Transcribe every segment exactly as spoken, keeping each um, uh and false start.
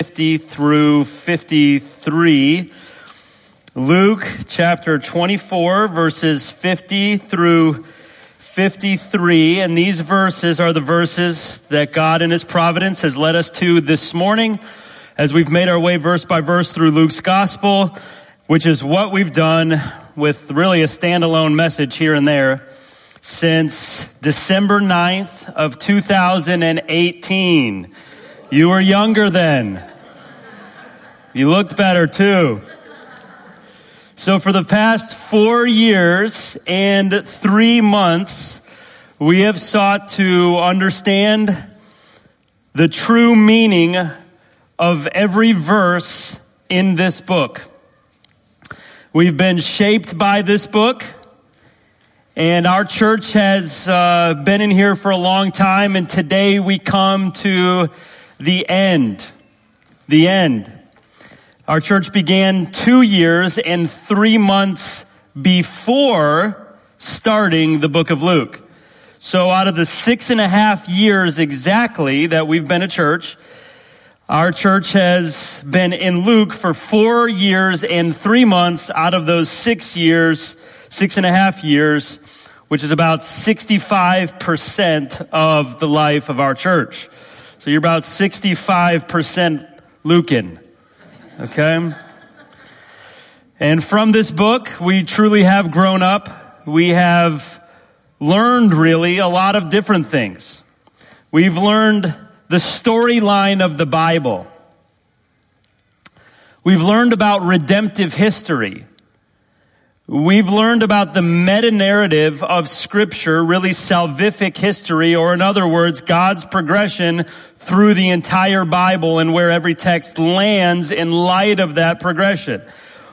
fifty through fifty-three. Luke chapter twenty-four, verses fifty through fifty-three. And these verses are the verses that God in His providence has led us to this morning as we've made our way verse by verse through Luke's gospel, which is what we've done with really a standalone message here and there since December ninth of two thousand eighteen. You were younger then. You looked better too. So for the past four years and three months, we have sought to understand the true meaning of every verse in this book. We've been shaped by this book, and our church has uh, been in here for a long time, and today we come to the end. The end. Our church began two years and three months before starting the book of Luke. So out of the six and a half years exactly that we've been a church, our church has been in Luke for four years and three months out of those six years, six and a half years, which is about sixty-five percent of the life of our church. So you're about sixty-five percent Lucan. Okay? And from this book, we truly have grown up. We have learned really a lot of different things. We've learned the storyline of the Bible. We've learned about redemptive history. We've learned about the meta-narrative of Scripture, really salvific history, or in other words, God's progression through the entire Bible and where every text lands in light of that progression.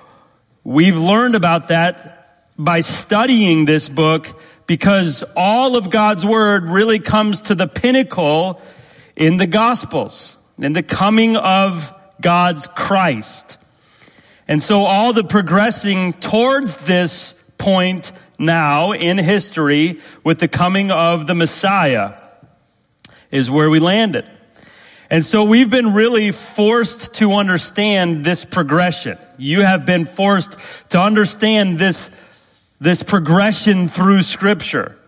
We've learned about that by studying this book because all of God's Word really comes to the pinnacle in the Gospels, in the coming of God's Christ. And so all the progressing towards this point now in history with the coming of the Messiah is where we landed. And so we've been really forced to understand this progression. You have been forced to understand this, this progression through Scripture.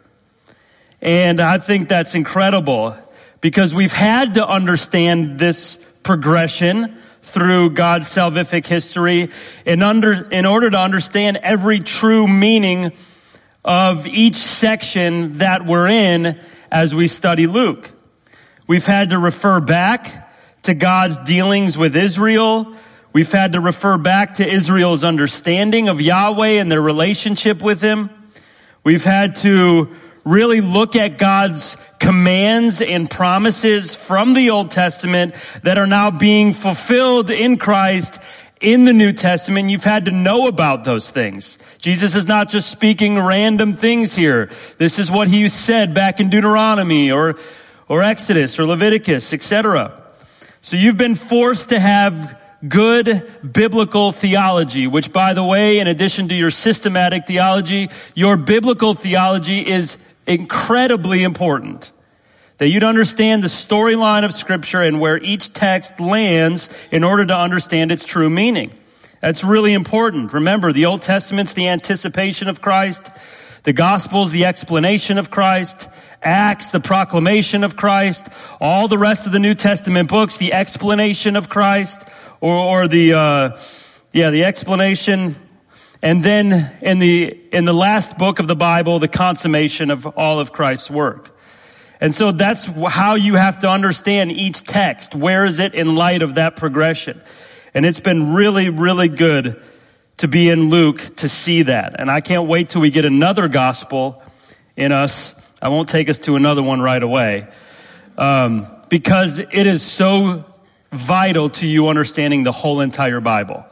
And I think that's incredible because we've had to understand this progression through God's salvific history in under, in order to understand every true meaning of each section that we're in as we study Luke. We've had to refer back to God's dealings with Israel. We've had to refer back to Israel's understanding of Yahweh and their relationship with Him. We've had to really look at God's commands and promises from the Old Testament that are now being fulfilled in Christ in the New Testament. You've had to know about those things. Jesus is not just speaking random things here. This is what He said back in Deuteronomy or, or Exodus or Leviticus, et cetera. So you've been forced to have good biblical theology, which, by the way, in addition to your systematic theology, your biblical theology is incredibly important. That you'd understand the storyline of Scripture and where each text lands in order to understand its true meaning. That's really important. Remember, the Old Testament's the anticipation of Christ. The Gospels, the explanation of Christ. Acts, the proclamation of Christ. All the rest of the New Testament books, the explanation of Christ. Or, or the, uh, yeah, the explanation. And then in the, in the last book of the Bible, the consummation of all of Christ's work. And so that's how you have to understand each text. Where is it in light of that progression? And it's been really, really good to be in Luke to see that. And I can't wait till we get another gospel in us. I won't take us to another one right away. Um, because it is so vital to you understanding the whole entire Bible.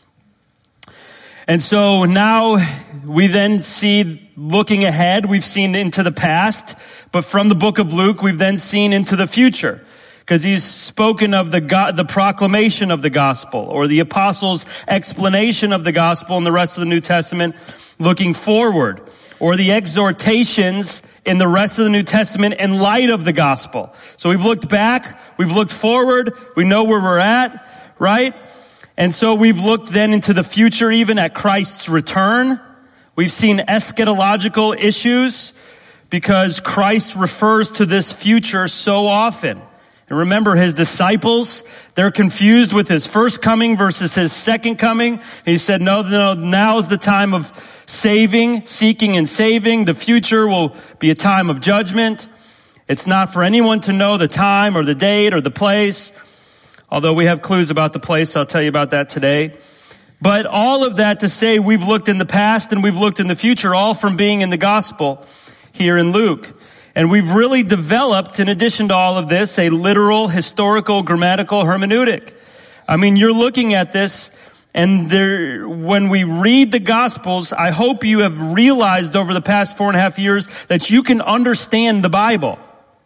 And so now we then see, looking ahead, we've seen into the past, but from the book of Luke, we've then seen into the future. Because he's spoken of the God, the proclamation of the gospel, or the apostles' explanation of the gospel in the rest of the New Testament, looking forward. or the exhortations in the rest of the New Testament in light of the gospel. So we've looked back, we've looked forward, we know where we're at, right? And so we've looked then into the future, even at Christ's return. We've seen eschatological issues because Christ refers to this future so often. And remember, his disciples, they're confused with his first coming versus his second coming. He said, no, no, now's the time of saving, seeking and saving. The future will be a time of judgment. It's not for anyone to know the time or the date or the place. Although we have clues about the place, I'll tell you about that today. But all of that to say we've looked in the past and we've looked in the future, all from being in the gospel here in Luke. And we've really developed, in addition to all of this, a literal, historical, grammatical hermeneutic. I mean, you're looking at this, and there, when we read the Gospels, I hope you have realized over the past four and a half years that you can understand the Bible.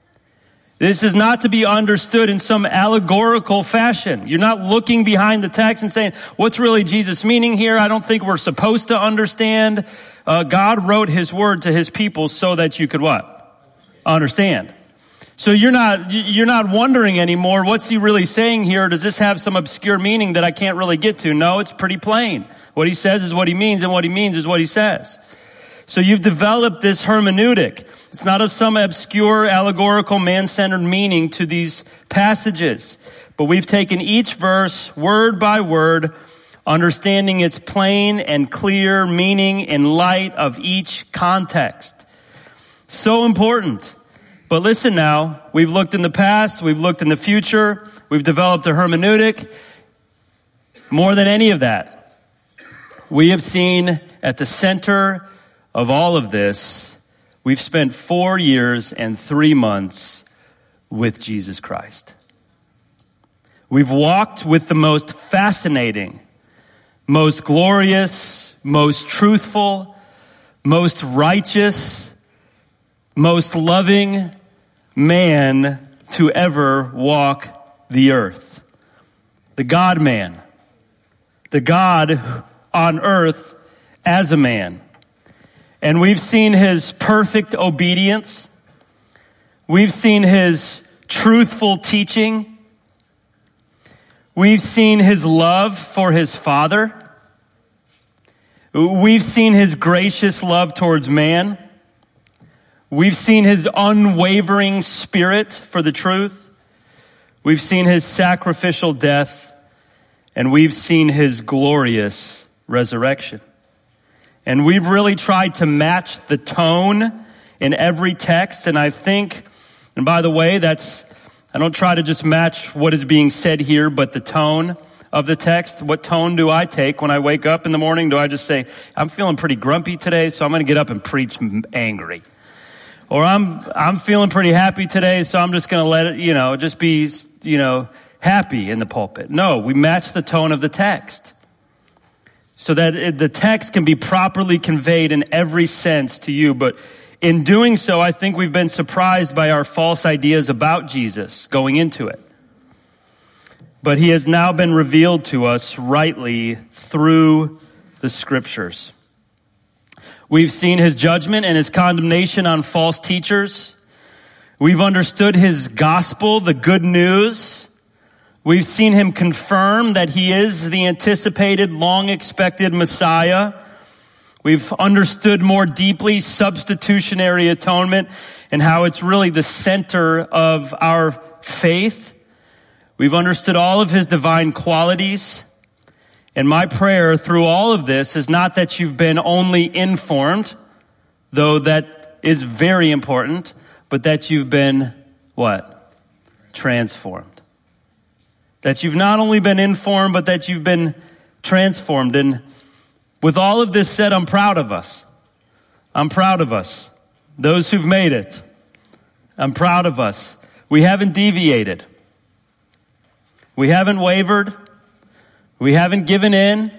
This is not to be understood in some allegorical fashion. You're not looking behind the text and saying, what's really Jesus meaning here? I don't think we're supposed to understand. Uh, God wrote his word to his people so that you could what? Understand. So you're not, you're not wondering anymore, what's he really saying here? Does this have some obscure meaning that I can't really get to? No, it's pretty plain. What he says is what he means, and what he means is what he says. So you've developed this hermeneutic. It's not of some obscure, allegorical, man-centered meaning to these passages. But we've taken each verse, word by word, understanding its plain and clear meaning in light of each context. So important. But listen now, we've looked in the past, we've looked in the future, we've developed a hermeneutic. More than any of that, we have seen at the center of all of this, we've spent four years and three months with Jesus Christ. We've walked with the most fascinating, most glorious, most truthful, most righteous, most loving man to ever walk the earth. The God-man. The God on earth as a man. And we've seen his perfect obedience. We've seen his truthful teaching. We've seen his love for his Father. We've seen his gracious love towards man. We've seen his unwavering spirit for the truth. We've seen his sacrificial death, and we've seen his glorious resurrection. And we've really tried to match the tone in every text, and I think, and by the way, that's, I don't try to just match what is being said here, but the tone of the text. What tone do I take when I wake up in the morning? Do I just say, I'm feeling pretty grumpy today, so I'm going to get up and preach angry? Or I'm, I'm feeling pretty happy today, so I'm just going to let it, you know, just be, you know, happy in the pulpit. No, we match the tone of the text so that it, the text can be properly conveyed in every sense to you. But in doing so, I think we've been surprised by our false ideas about Jesus going into it. But he has now been revealed to us rightly through the scriptures. We've seen his judgment and his condemnation on false teachers. We've understood his gospel, the good news. We've seen him confirm that he is the anticipated, long-expected Messiah. We've understood more deeply substitutionary atonement and how it's really the center of our faith. We've understood all of his divine qualities. And my prayer through all of this is not that you've been only informed, though that is very important, but that you've been, what? Transformed. That you've not only been informed, but that you've been transformed. And with all of this said, I'm proud of us. I'm proud of us. Those who've made it. I'm proud of us. We haven't deviated. We haven't wavered. We haven't given in.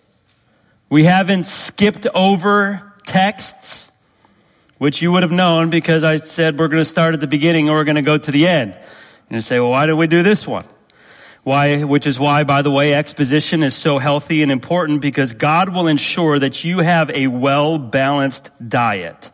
We haven't skipped over texts, which you would have known because I said we're going to start at the beginning and we're going to go to the end. And you say, well, why did we do this one? Why, which is why, by the way, exposition is so healthy and important, because God will ensure that you have a well-balanced diet.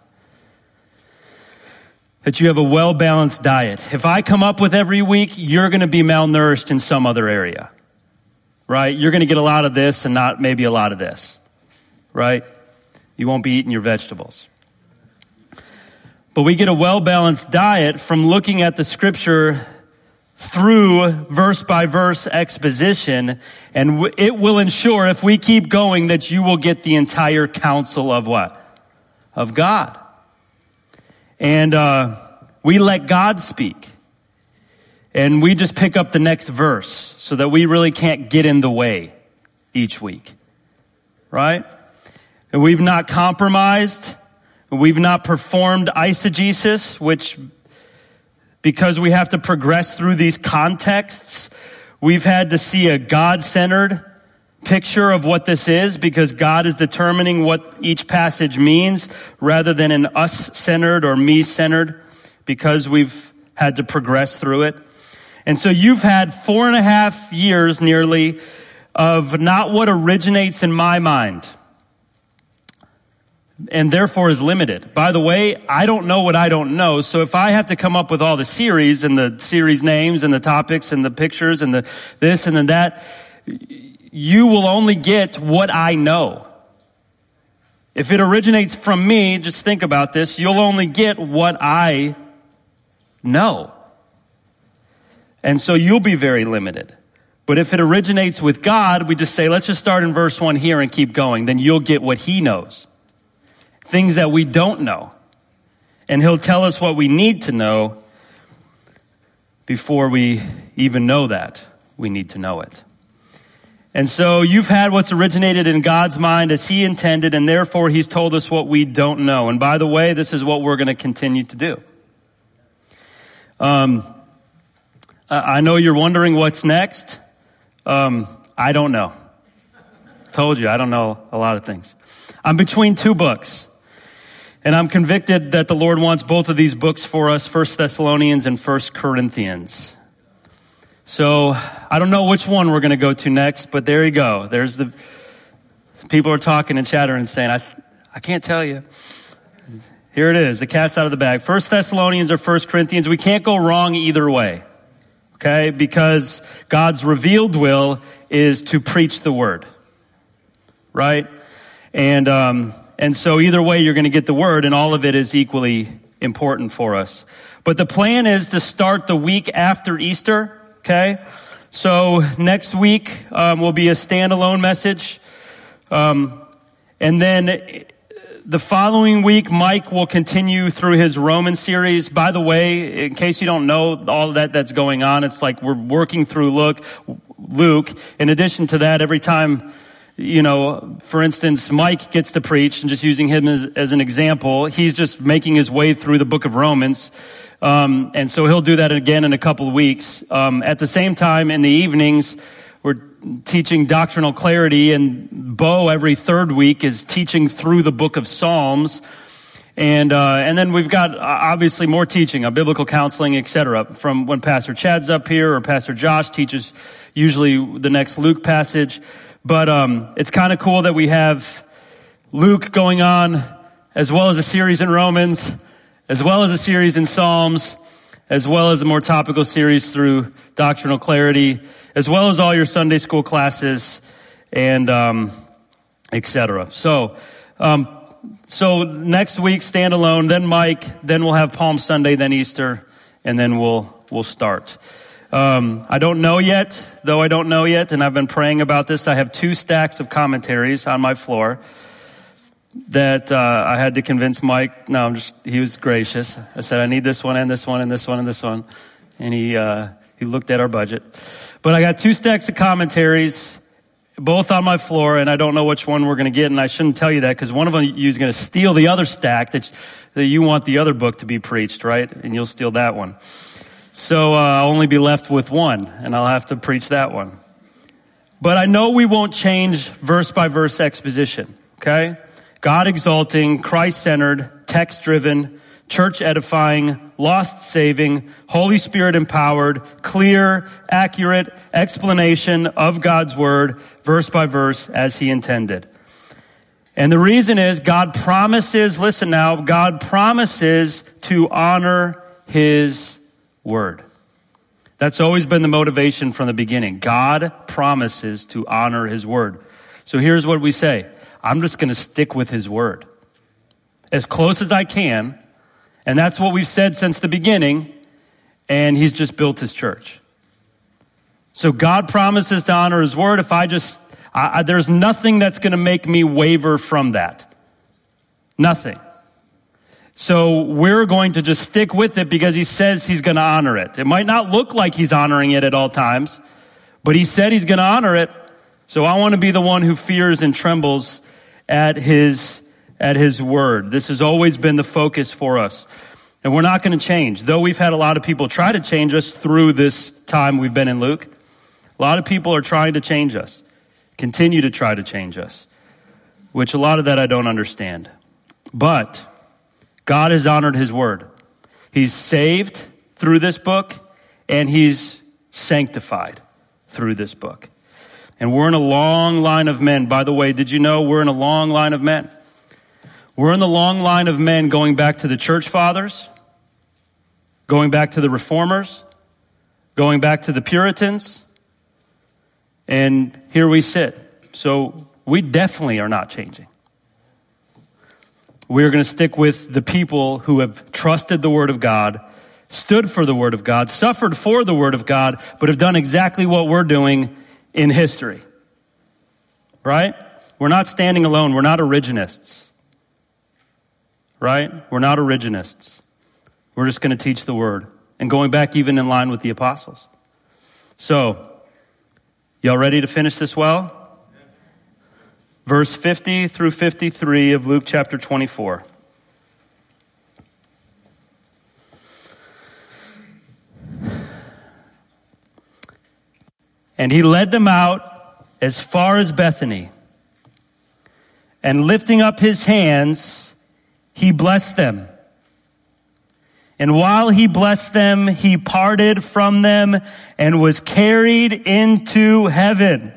That you have a well-balanced diet. If I come up with every week, you're going to be malnourished in some other area. Right? You're going to get a lot of this and not maybe a lot of this. Right? You won't be eating your vegetables. But we get a well-balanced diet from looking at the scripture through verse-by-verse exposition, and it will ensure, if we keep going, that you will get the entire counsel of what? Of God. And uh we let God speak. And we just pick up the next verse so that we really can't get in the way each week. Right? And we've not compromised. We've not performed eisegesis, which, because we have to progress through these contexts, we've had to see a God-centered picture of what this is, because God is determining what each passage means rather than an us-centered or me-centered, because we've had to progress through it. And so you've had four and a half years nearly of not what originates in my mind, and therefore is limited. By the way, I don't know what I don't know, so if I have to come up with all the series and the series names and the topics and the pictures and the this and then that, you will only get what I know. If it originates from me, just think about this, you'll only get what I know. And so you'll be very limited. But if it originates with God, we just say, let's just start in verse one here and keep going. Then you'll get what he knows. Things that we don't know. And he'll tell us what we need to know before we even know that we need to know it. And so you've had what's originated in God's mind as he intended, and therefore he's told us what we don't know. And by the way, this is what we're going to continue to do. Um, I know you're wondering what's next. Um, I don't know. Told you, I don't know a lot of things. I'm between two books. And I'm convicted that the Lord wants both of these books for us, First Thessalonians and First Corinthians. So I don't know which one we're going to go to next, but there you go. There's the people are talking and chattering and saying, I I can't tell you. Here it is. The cat's out of the bag. First Thessalonians or First Corinthians. We can't go wrong either way. Okay? Because God's revealed will is to preach the word. Right? And, um, and so either way you're going to get the word, and all of it is equally important for us. But the plan is to start the week after Easter. Okay? So next week, um, will be a standalone message. Um, and then the following week, Mike will continue through his Roman series. By the way, in case you don't know all of that that's going on, it's like we're working through Luke, Luke. In addition to that, every time, you know, for instance, Mike gets to preach, and just using him as, as an example, he's just making his way through the book of Romans. Um, and so he'll do that again in a couple of weeks. Um, at the same time, in the evenings, we're teaching doctrinal clarity, and Bo every third week is teaching through the book of Psalms. And, uh, and then we've got obviously more teaching on biblical counseling, et cetera, from when Pastor Chad's up here or Pastor Josh teaches usually the next Luke passage. But, um, it's kind of cool that we have Luke going on as well as a series in Romans, as well as a series in Psalms, as well as a more topical series through doctrinal clarity, as well as all your Sunday school classes, and um, et cetera. So, um, so next week, standalone, then Mike, then we'll have Palm Sunday, then Easter, and then we'll we'll start. Um, I don't know yet, though I don't know yet, and I've been praying about this. I have two stacks of commentaries on my floor that uh I had to convince Mike. No, I'm just, he was gracious. I said, I need this one and this one and this one and this one. And he uh he looked at our budget. But I got two stacks of commentaries, both on my floor, and I don't know which one we're going to get. And I shouldn't tell you that, because one of them you is going to steal the other stack that, that you want the other book to be preached, right? And you'll steal that one. So uh, I'll only be left with one, and I'll have to preach that one. But I know we won't change verse by verse exposition, okay? God exalting, Christ-centered, text-driven, church edifying, lost saving, Holy Spirit empowered, clear, accurate explanation of God's word, verse by verse, as he intended. And the reason is God promises, listen now, God promises to honor his word. That's always been the motivation from the beginning. God promises to honor his word. So here's what we say. I'm just going to stick with his word as close as I can. And that's what we've said since the beginning. And he's just built his church. So God promises to honor his word. If I just, I, I, there's nothing that's going to make me waver from that. Nothing. So we're going to just stick with it because he says he's going to honor it. It might not look like he's honoring it at all times, but he said he's going to honor it. So I want to be the one who fears and trembles at his, at his word. This has always been the focus for us. And we're not going to change. Though we've had a lot of people try to change us through this time we've been in Luke. A lot of people are trying to change us. Continue to try to change us. Which a lot of that I don't understand. But God has honored his word. He's saved through this book, and he's sanctified through this book. And we're in a long line of men. By the way, did you know we're in a long line of men? We're in the long line of men going back to the church fathers, going back to the reformers, going back to the Puritans, and here we sit. So we definitely are not changing. We're going to stick with the people who have trusted the word of God, stood for the word of God, suffered for the word of God, but have done exactly what we're doing in history. Right? We're not standing alone. We're not origionists. Right? We're not origionists. We're just going to teach the word. And going back even in line with the apostles. So, y'all ready to finish this well? Verse fifty through fifty-three of Luke chapter twenty-four. And he led them out as far as Bethany. And lifting up his hands, he blessed them. And while he blessed them, he parted from them and was carried into heaven.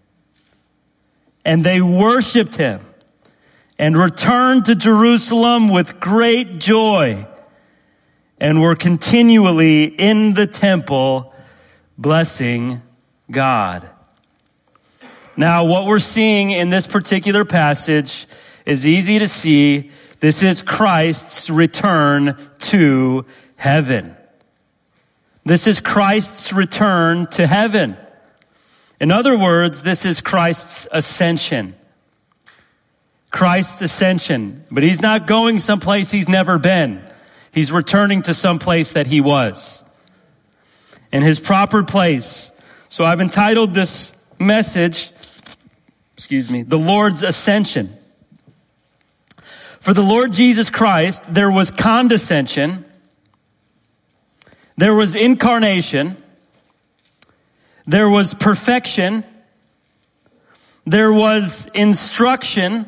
And they worshiped him and returned to Jerusalem with great joy and were continually in the temple blessing God. Now, what we're seeing in this particular passage is easy to see. This is Christ's return to heaven. This is Christ's return to heaven. In other words, this is Christ's ascension. Christ's ascension. But he's not going someplace he's never been. He's returning to some place that he was. In his proper place. So I've entitled this message, excuse me, the Lord's Ascension. For the Lord Jesus Christ, there was condescension. There was incarnation. There was perfection. There was instruction.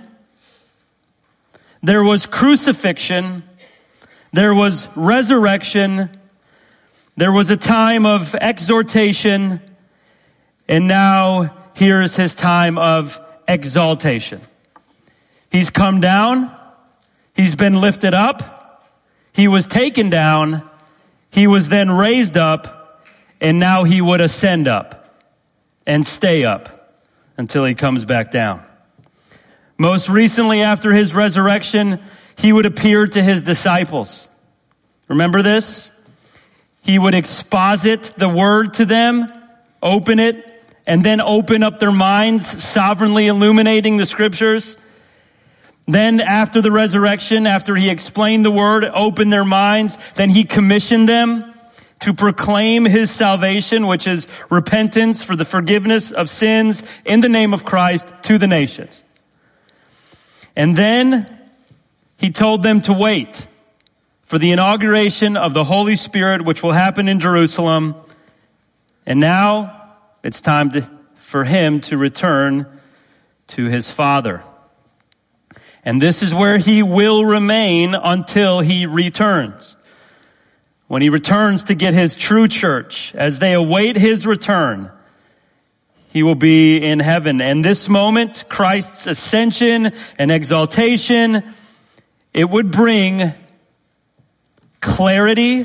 There was crucifixion. There was resurrection. There was a time of exhortation. And now here's his time of exaltation. He's come down. He's been lifted up. He was taken down. He was then raised up. And now he would ascend up and stay up until he comes back down. Most recently, after his resurrection, he would appear to his disciples. Remember this? He would exposit the word to them, open it, and then open up their minds, sovereignly illuminating the scriptures. Then after the resurrection, after he explained the word, opened their minds, then he commissioned them to proclaim his salvation, which is repentance for the forgiveness of sins in the name of Christ to the nations. And then he told them to wait for the inauguration of the Holy Spirit, which will happen in Jerusalem. And now it's time to, for him to return to his Father. And this is where he will remain until he returns. When he returns to get his true church, as they await his return, he will be in heaven. And this moment, Christ's ascension and exaltation, it would bring clarity,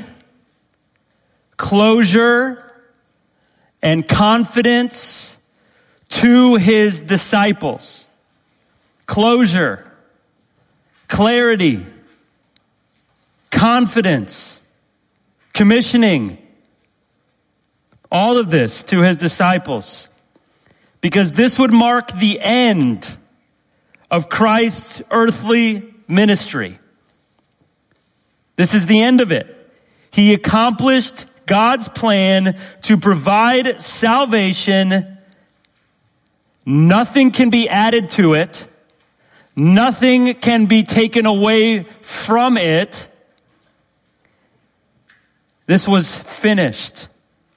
closure, and confidence to his disciples. Closure, clarity, confidence, commissioning, all of this to his disciples. Because this would mark the end of Christ's earthly ministry. This is the end of it. He accomplished God's plan to provide salvation. Nothing can be added to it. Nothing can be taken away from it. This was finished.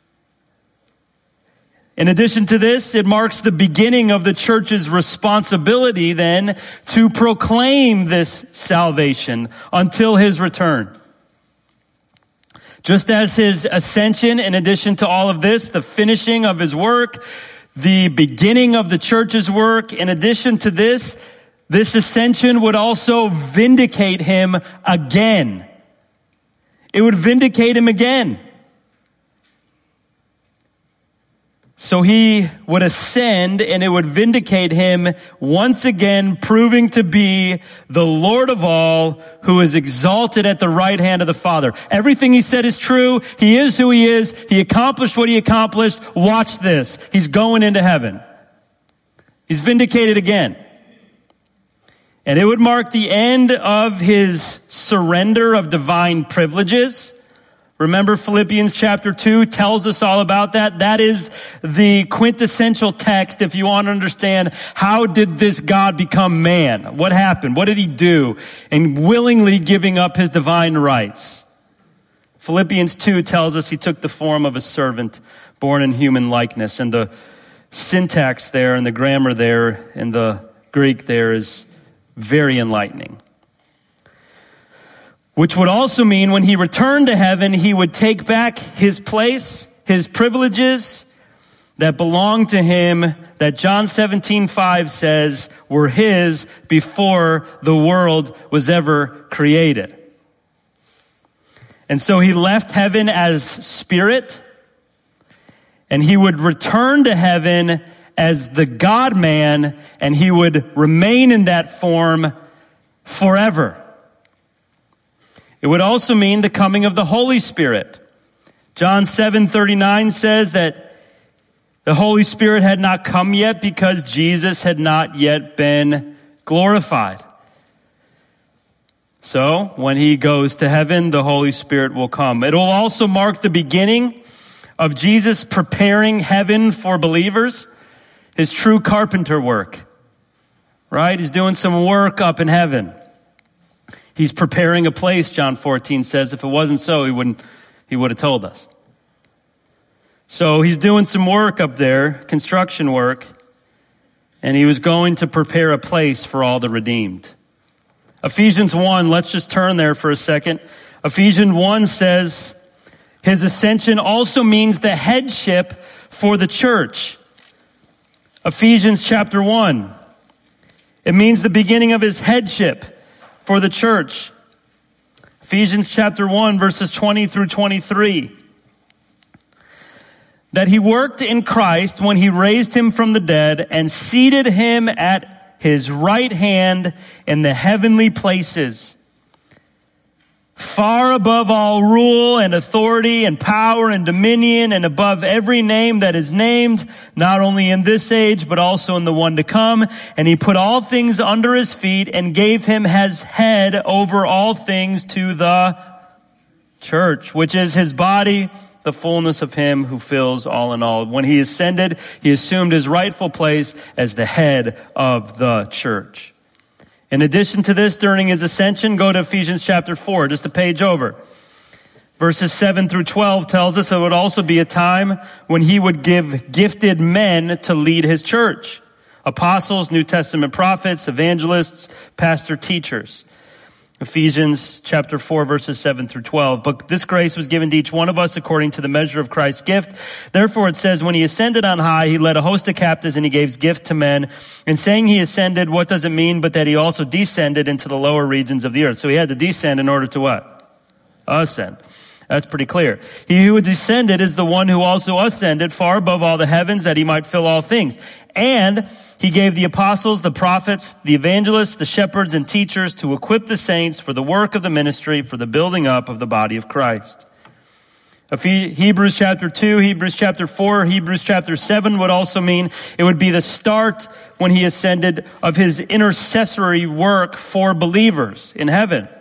In addition to this, it marks the beginning of the church's responsibility then to proclaim this salvation until his return. Just as his ascension, in addition to all of this, the finishing of his work, the beginning of the church's work, in addition to this, this ascension would also vindicate him again. It would vindicate him again. So he would ascend and it would vindicate him once again, proving to be the Lord of all, who is exalted at the right hand of the Father. Everything he said is true. He is who he is. He accomplished what he accomplished. Watch this. He's going into heaven. He's vindicated again. And it would mark the end of his surrender of divine privileges. Remember, Philippians chapter two tells us all about that. That is the quintessential text if you want to understand how did this God become man? What happened? What did he do in willingly giving up his divine rights? Philippians two tells us he took the form of a servant born in human likeness. And the syntax there and the grammar there in the Greek there is very enlightening. Which would also mean when he returned to heaven, he would take back his place, his privileges that belonged to him, that John seventeen five says were his before the world was ever created. And so he left heaven as spirit, and he would return to heaven as the God-man, and he would remain in that form forever. It would also mean the coming of the Holy Spirit. John seven thirty-nine says that the Holy Spirit had not come yet because Jesus had not yet been glorified. So, when he goes to heaven, the Holy Spirit will come. It will also mark the beginning of Jesus preparing heaven for believers, his true carpenter work. Right? He's doing some work up in heaven. He's preparing a place, John fourteen says. If it wasn't so, he wouldn't, he would have told us. So he's doing some work up there, construction work, and he was going to prepare a place for all the redeemed. Ephesians one, let's just turn there for a second. Ephesians one says, his ascension also means the headship for the church. Ephesians chapter one. It means the beginning of his headship for the church. Ephesians chapter one, verses twenty through twenty-three. That he worked in Christ when he raised him from the dead and seated him at his right hand in the heavenly places, far above all rule and authority and power and dominion, and above every name that is named, not only in this age, but also in the one to come. And he put all things under his feet and gave him as head over all things to the church, which is his body, the fullness of him who fills all in all. When he ascended, he assumed his rightful place as the head of the church. In addition to this, during his ascension, go to Ephesians chapter four, just a page over. Verses seven through twelve tells us it would also be a time when he would give gifted men to lead his church. apostles, New Testament prophets, evangelists, pastor, teachers. Ephesians chapter four, verses seven through twelve. But this grace was given to each one of us according to the measure of Christ's gift. Therefore it says, when he ascended on high, he led a host of captives and he gave gift to men. In saying he ascended, what does it mean but that he also descended into the lower regions of the earth? So he had to descend in order to what? Ascend. That's pretty clear. He who descended is the one who also ascended far above all the heavens that he might fill all things. And he gave the apostles, the prophets, the evangelists, the shepherds, and teachers to equip the saints for the work of the ministry, for the building up of the body of Christ. Hebrews chapter two, Hebrews chapter four, Hebrews chapter seven would also mean it would be the start when he ascended of his intercessory work for believers in heaven.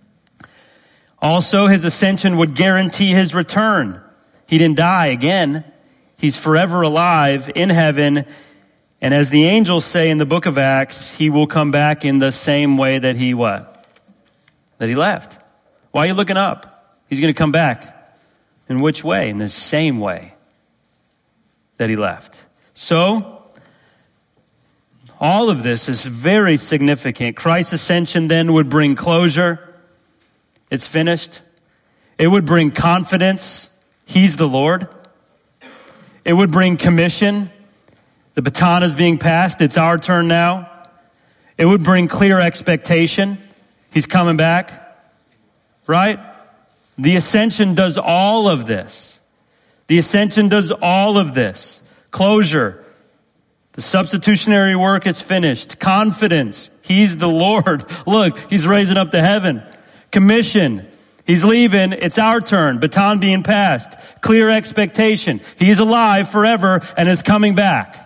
Also, his ascension would guarantee his return. He didn't die again. He's forever alive in heaven. And as the angels say in the book of Acts, he will come back in the same way that he what? That he left. Why are you looking up? He's going to come back. In which way? In the same way that he left. So, all of this is very significant. Christ's ascension then would bring closure. It's finished. It would bring confidence. He's the Lord. It would bring commission. The baton is being passed. It's our turn now. It would bring clear expectation. He's coming back. Right? The ascension does all of this. The ascension does all of this. Closure. The substitutionary work is finished. Confidence. He's the Lord. Look, he's raising up to heaven. Commission. He's leaving. It's our turn. Baton being passed. Clear expectation. He's alive forever and is coming back.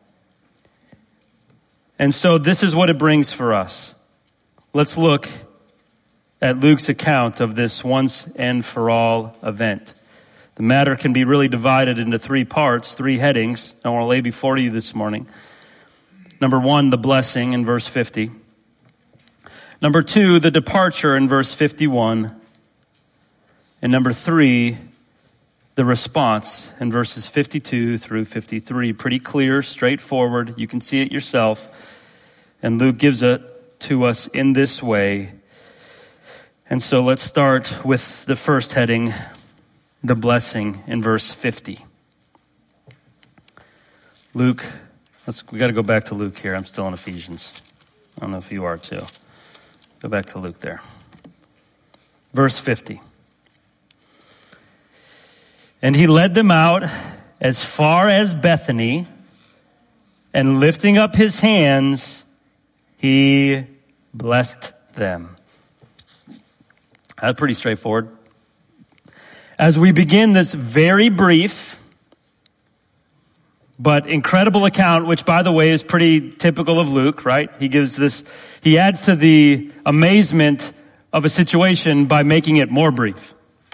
And so this is what it brings for us. Let's look at Luke's account of this once and for all event. The matter can be really divided into three parts, three headings I want to lay before you this morning. Number one, the blessing in verse fifty. Number two, the departure in verse fifty-one. And number three, the response in verses fifty-two through fifty-three. Pretty clear, straightforward. You can see it yourself. And Luke gives it to us in this way. And so let's start with the first heading, the blessing in verse fifty. Luke, let's, we got to go back to Luke here. I'm still in Ephesians. I don't know if you are too. Go back to Luke there. Verse fifty. And he led them out as far as Bethany, and lifting up his hands, he blessed them. That's pretty straightforward. As we begin this very brief but incredible account, which by the way is pretty typical of Luke, right? He gives this, he adds to the amazement of a situation by making it more brief.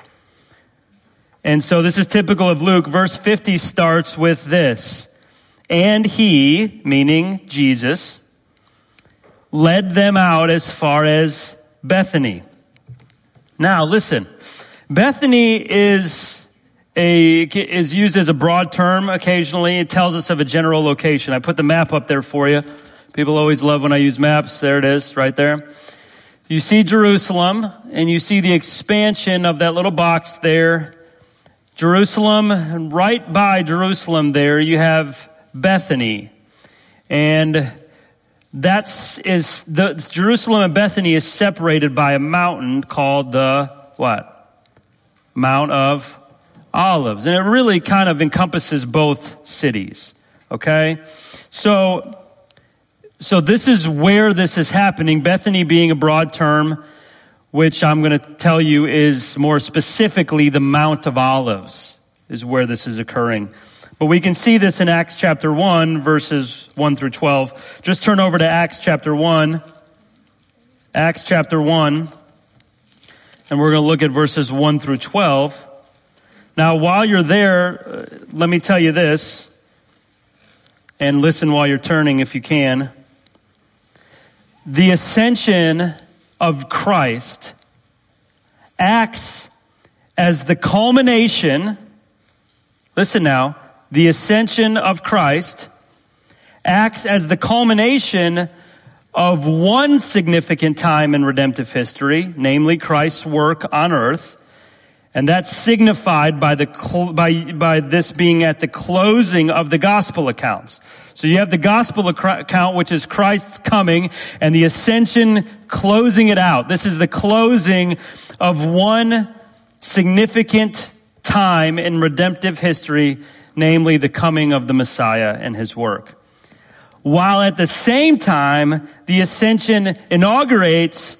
And so this is typical of Luke. Verse fifty starts with this. And he, meaning Jesus, led them out as far as Bethany. Now listen, Bethany is a, is used as a broad term occasionally. It tells us of a general location. I put the map up there for you. People always love when I use maps. There it is, right there. You see Jerusalem, and you see the expansion of that little box there. Jerusalem, and right by Jerusalem there, you have Bethany. And that's, is, the, Jerusalem and Bethany is separated by a mountain called the, what? Mount of Olives. And it really kind of encompasses both cities. Okay? So, so this is where this is happening. Bethany being a broad term, which I'm going to tell you is more specifically the Mount of Olives is where this is occurring. But we can see this in Acts chapter one, verses one through twelve. Just turn over to Acts chapter one. Acts chapter one. And we're going to look at verses one through twelve. Now, while you're there, uh, let me tell you this. And listen while you're turning if you can. The ascension of Christ acts as the culmination, listen now, the ascension of Christ Acts as the culmination of one significant time in redemptive history, namely Christ's work on earth. And that's signified by the by by this being at the closing of the gospel accounts. So you have the gospel account, which is Christ's coming, and the ascension closing it out. This is the closing of one significant time in redemptive history, namely the coming of the Messiah and his work. While at the same time, the ascension inaugurates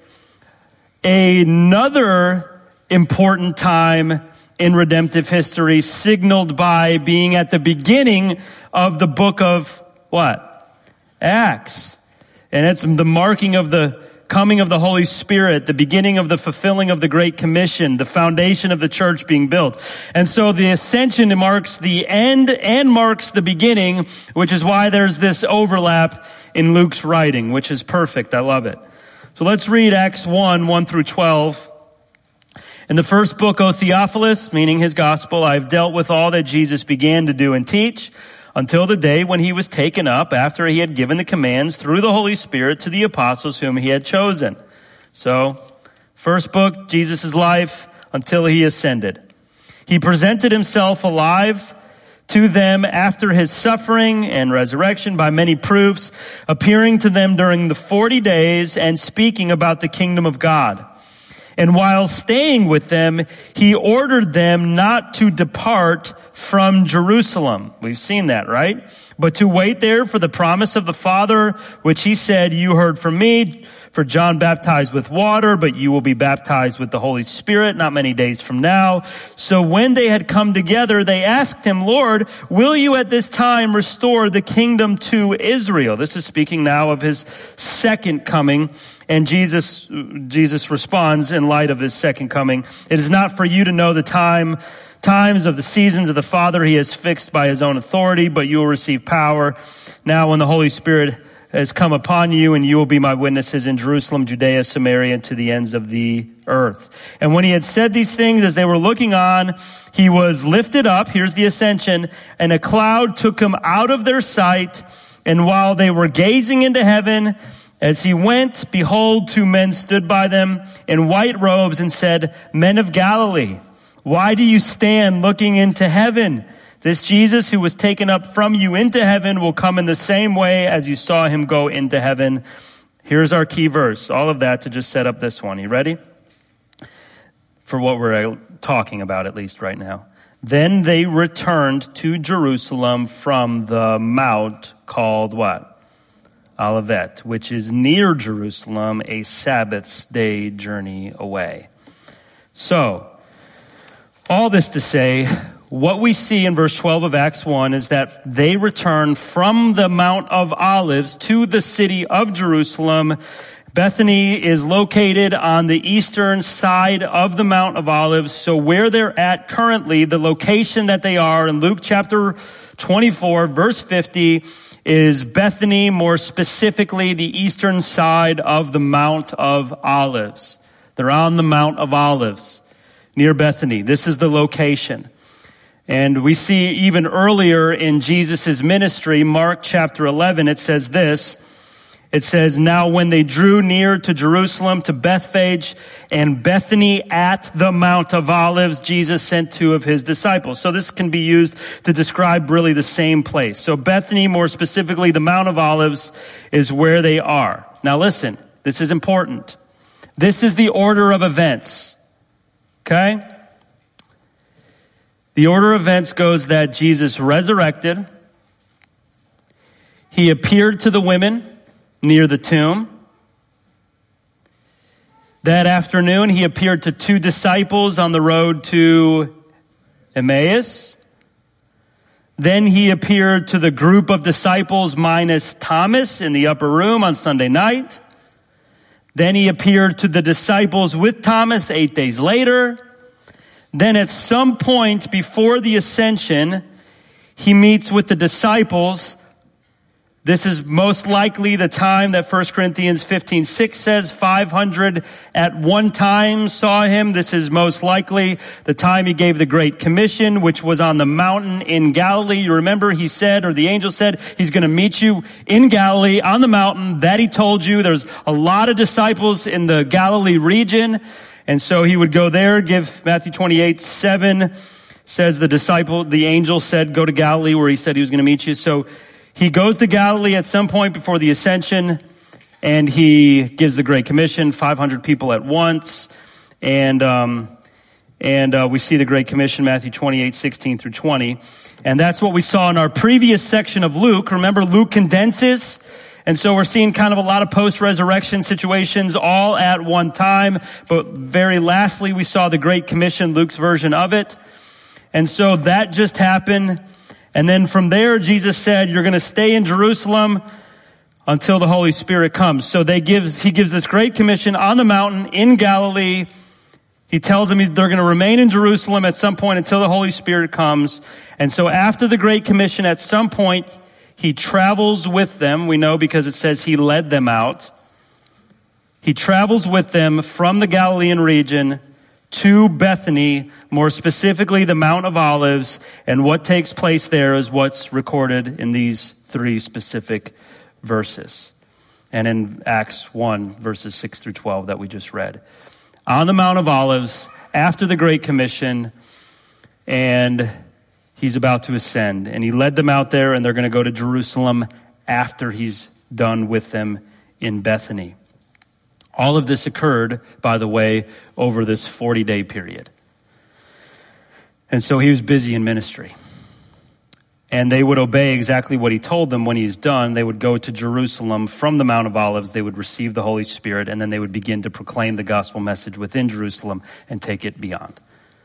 another important time in redemptive history, signaled by being at the beginning of the book of what? Acts. And it's the marking of the coming of the Holy Spirit, the beginning of the fulfilling of the Great Commission, the foundation of the church being built. And so the ascension marks the end and marks the beginning, which is why there's this overlap in Luke's writing, which is perfect. I love it. So let's read Acts one, one through twelve. In the first book, O Theophilus, meaning his gospel, I have dealt with all that Jesus began to do and teach until the day when he was taken up after he had given the commands through the Holy Spirit to the apostles whom he had chosen. So, first book, Jesus' life until he ascended. He presented himself alive to them after his suffering and resurrection by many proofs, appearing to them during the forty days and speaking about the kingdom of God. And while staying with them, he ordered them not to depart from Jerusalem. We've seen that, right? But to wait there for the promise of the Father, which he said, you heard from me, for John baptized with water, but you will be baptized with the Holy Spirit not many days from now. So when they had come together, they asked him, Lord, will you at this time restore the kingdom to Israel? This is speaking now of his second coming. And Jesus, Jesus responds in light of his second coming. It is not for you to know the time, times of the seasons of the Father he has fixed by his own authority, but you will receive power now when the Holy Spirit has come upon you, and you will be my witnesses in Jerusalem, Judea, Samaria, and to the ends of the earth. And when he had said these things, as they were looking on, he was lifted up, here's the ascension, and a cloud took him out of their sight. And while they were gazing into heaven, as he went, behold, two men stood by them in white robes and said, Men of Galilee, why do you stand looking into heaven? This Jesus who was taken up from you into heaven will come in the same way as you saw him go into heaven. Here's our key verse. All of that to just set up this one. You ready? For what we're talking about, at least right now. Then they returned to Jerusalem from the mount called what? Olivet, which is near Jerusalem, a Sabbath day journey away. So, all this to say, what we see in verse twelve of Acts one is that they return from the Mount of Olives to the city of Jerusalem. Bethany is located on the eastern side of the Mount of Olives. So where they're at currently, the location that they are in Luke chapter twenty-four, verse fifty, is Bethany, more specifically the eastern side of the Mount of Olives. They're on the Mount of Olives near Bethany. This is the location. And we see even earlier in Jesus' ministry, Mark chapter eleven, it says this. It says, now when they drew near to Jerusalem, to Bethphage and Bethany at the Mount of Olives, Jesus sent two of his disciples. So this can be used to describe really the same place. So Bethany, more specifically the Mount of Olives, is where they are. Now listen, this is important. This is the order of events. Okay? The order of events goes that Jesus resurrected. He appeared to the women near the tomb. That afternoon, he appeared to two disciples on the road to Emmaus. Then he appeared to the group of disciples minus Thomas in the upper room on Sunday night. Then he appeared to the disciples with Thomas eight days later. Then at some point before the ascension, he meets with the disciples This is most likely the time that First Corinthians fifteen six says five hundred at one time saw him. This is most likely the time he gave the Great Commission, which was on the mountain in Galilee. You remember he said, or the angel said, he's going to meet you in Galilee on the mountain that he told you. There's a lot of disciples in the Galilee region. And so he would go there, give Matthew twenty-eight seven says the disciple, the angel said, go to Galilee where he said he was going to meet you. So he goes to Galilee at some point before the ascension, and he gives the Great Commission, five hundred people at once. And, um, and, uh, we see the Great Commission, Matthew twenty-eight sixteen through twenty. And that's what we saw in our previous section of Luke. Remember, Luke condenses. And so we're seeing kind of a lot of post-resurrection situations all at one time. But very lastly, we saw the Great Commission, Luke's version of it. And so that just happened. And then from there, Jesus said, you're going to stay in Jerusalem until the Holy Spirit comes. So they give, he gives this Great Commission on the mountain in Galilee. He tells them they're going to remain in Jerusalem at some point until the Holy Spirit comes. And so after the Great Commission, at some point, he travels with them. We know because it says he led them out. He travels with them from the Galilean region to Bethany, more specifically the Mount of Olives, and what takes place there is what's recorded in these three specific verses. And in Acts one, verses six through twelve that we just read. On the Mount of Olives, after the Great Commission, and he's about to ascend. And he led them out there, and they're going to go to Jerusalem after he's done with them in Bethany. All of this occurred, by the way, over this forty-day period. And so he was busy in ministry. And they would obey exactly what he told them when he's done. They would go to Jerusalem from the Mount of Olives. They would receive the Holy Spirit, and then they would begin to proclaim the gospel message within Jerusalem and take it beyond.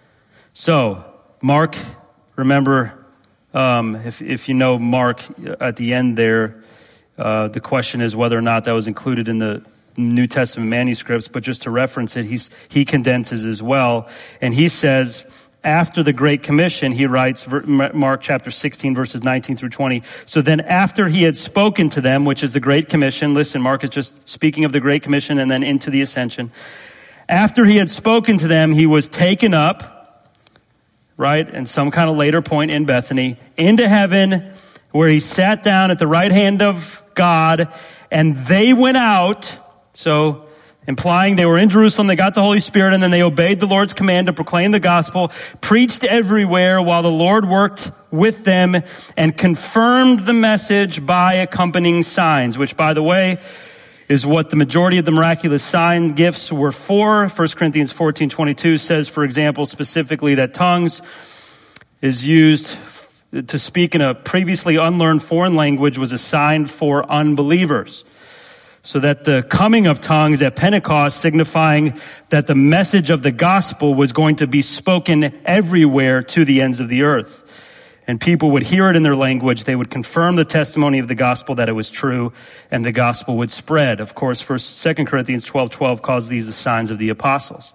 So, Mark, remember, um, if, if you know Mark at the end there, uh, the question is whether or not that was included in the New Testament manuscripts, but just to reference it, he's, he condenses as well. And he says, after the Great Commission, he writes, Mark chapter sixteen, verses nineteen through twenty. So then after he had spoken to them, which is the Great Commission, listen, Mark is just speaking of the Great Commission and then into the ascension. After he had spoken to them, he was taken up, right, and some kind of later point in Bethany, into heaven, where he sat down at the right hand of God, and they went out. So, implying they were in Jerusalem, they got the Holy Spirit, and then they obeyed the Lord's command to proclaim the gospel, preached everywhere while the Lord worked with them, and confirmed the message by accompanying signs, which, by the way, is what the majority of the miraculous sign gifts were for. First Corinthians fourteen twenty-two says, for example, specifically that tongues is used to speak in a previously unlearned foreign language was a sign for unbelievers. So that the coming of tongues at Pentecost signifying that the message of the gospel was going to be spoken everywhere to the ends of the earth. And people would hear it in their language. They would confirm the testimony of the gospel that it was true, and the gospel would spread. Of course, First, Second Corinthians twelve twelve calls these the signs of the apostles.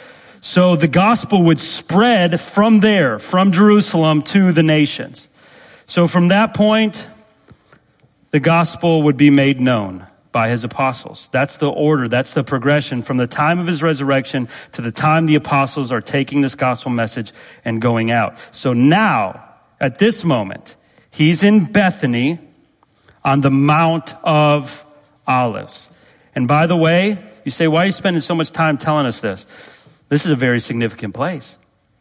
So the gospel would spread from there, from Jerusalem to the nations. So from that point, the gospel would be made known by his apostles. That's the order. That's the progression from the time of his resurrection to the time the apostles are taking this gospel message and going out. So now, at this moment, he's in Bethany on the Mount of Olives. And by the way, you say, why are you spending so much time telling us this? This is a very significant place.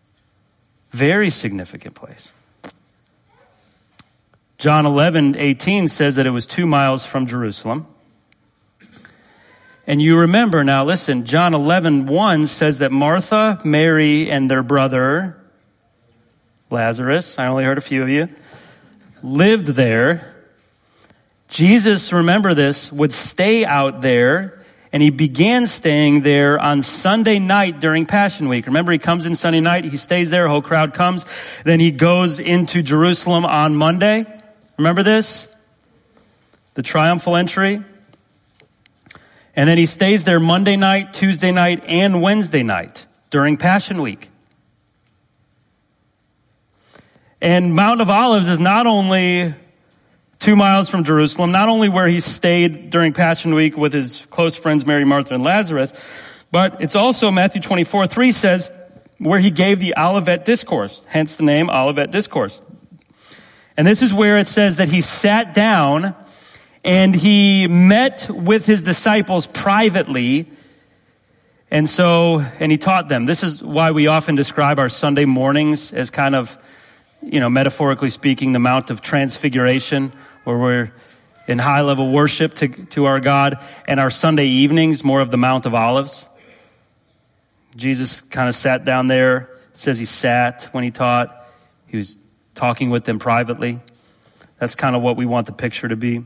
Very significant place. John eleven eighteen says that it was two miles from Jerusalem. And you remember, now listen, John eleven one says that Martha, Mary, and their brother, Lazarus, I only heard a few of you, lived there. Jesus, remember this, would stay out there, and he began staying there on Sunday night during Passion Week. Remember, he comes in Sunday night, he stays there, a whole crowd comes. Then he goes into Jerusalem on Monday. Remember this? The triumphal entry. And then he stays there Monday night, Tuesday night, and Wednesday night during Passion Week. And Mount of Olives is not only two miles from Jerusalem, not only where he stayed during Passion Week with his close friends Mary, Martha, and Lazarus, but it's also Matthew twenty-four three says where he gave the Olivet Discourse, hence the name Olivet Discourse. And this is where it says that he sat down and he met with his disciples privately. And so, and he taught them. This is why we often describe our Sunday mornings as kind of, you know, metaphorically speaking, the Mount of Transfiguration, where we're in high level worship to, to our God, and our Sunday evenings, more of the Mount of Olives. Jesus kind of sat down there. It says he sat when he taught. He was talking with them privately. That's kind of what we want the picture to be.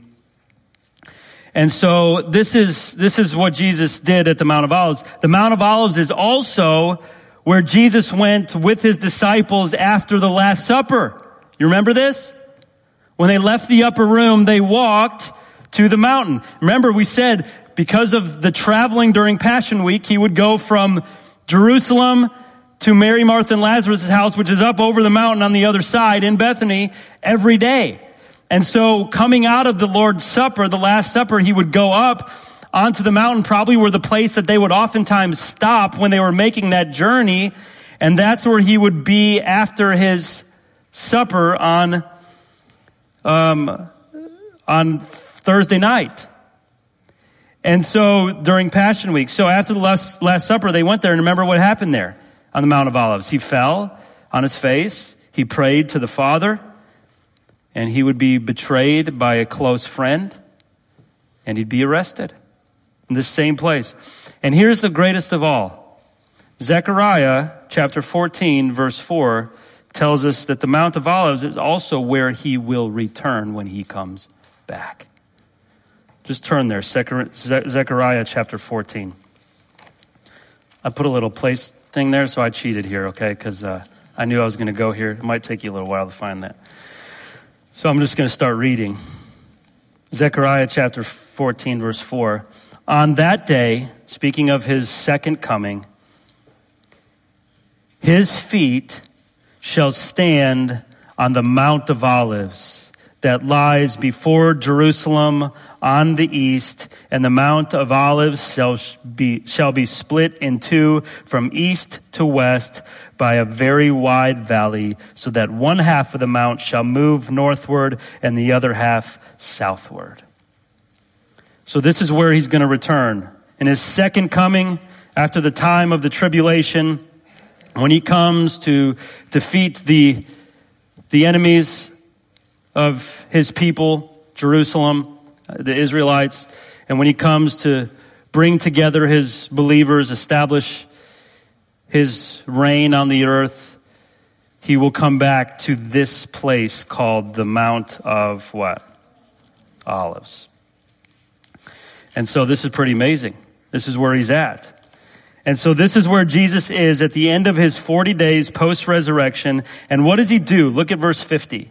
And so this is, this is what Jesus did at the Mount of Olives. The Mount of Olives is also where Jesus went with his disciples after the Last Supper. You remember this? When they left the upper room, they walked to the mountain. Remember, we said because of the traveling during Passion Week, he would go from Jerusalem to Mary, Martha, and Lazarus' house, which is up over the mountain on the other side in Bethany, every day. And so coming out of the Lord's Supper, the Last Supper, he would go up onto the mountain, probably were the place that they would oftentimes stop when they were making that journey. And that's where he would be after his supper on, um, on Thursday night. And so during Passion Week, so after the last, last Supper, they went there, and remember what happened there on the Mount of Olives. He fell on his face. He prayed to the Father. And he would be betrayed by a close friend, and he'd be arrested in this same place. And here's the greatest of all. Zechariah chapter fourteen, verse four, tells us that the Mount of Olives is also where he will return when he comes back. Just turn there, Zechariah chapter fourteen. I put a little place thing there, so I cheated here, okay, because uh, I knew I was going to go here. It might take you a little while to find that. So I'm just going to start reading. Zechariah chapter fourteen, verse four. On that day, speaking of his second coming, his feet shall stand on the Mount of Olives that lies before Jerusalem on the east, and the Mount of Olives shall be, shall be split in two from east to west by a very wide valley, so that one half of the mount shall move northward and the other half southward. So this is where he's going to return. In his second coming, after the time of the tribulation, when he comes to defeat the, the enemies of his people, Jerusalem, the Israelites, and when he comes to bring together his believers, establish his reign on the earth, he will come back to this place called the Mount of what? Olives. And so this is pretty amazing. This is where he's at. And so this is where Jesus is at the end of his forty days post-resurrection. And what does he do? Look at verse fifty.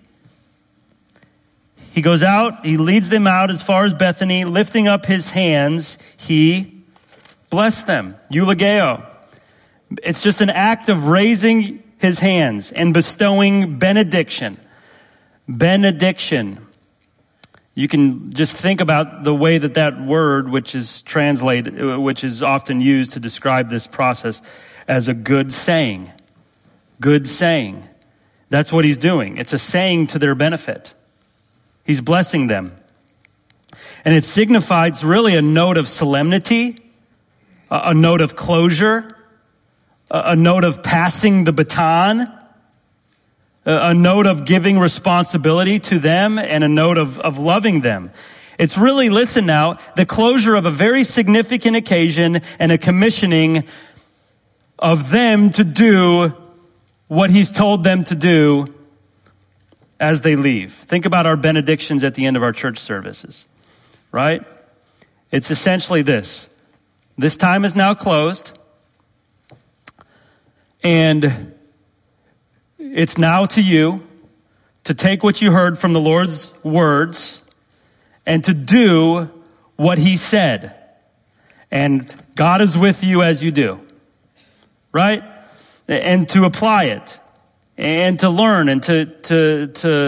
He goes out, he leads them out as far as Bethany, lifting up his hands, he blessed them. Eulogio. It's just an act of raising his hands and bestowing benediction. Benediction. You can just think about the way that that word, which is translated, which is often used to describe this process as a good saying. Good saying. That's what he's doing. It's a saying to their benefit. He's blessing them. And it signifies really a note of solemnity, a note of closure, a note of passing the baton, a note of giving responsibility to them, and a note of, of loving them. It's really, listen now, the closure of a very significant occasion and a commissioning of them to do what he's told them to do as they leave. Think about our benedictions at the end of our church services, right? It's essentially this. This time is now closed, and it's now to you to take what you heard from the Lord's words and to do what he said. And God is with you as you do, right? And to apply it. And to learn and to, to, to,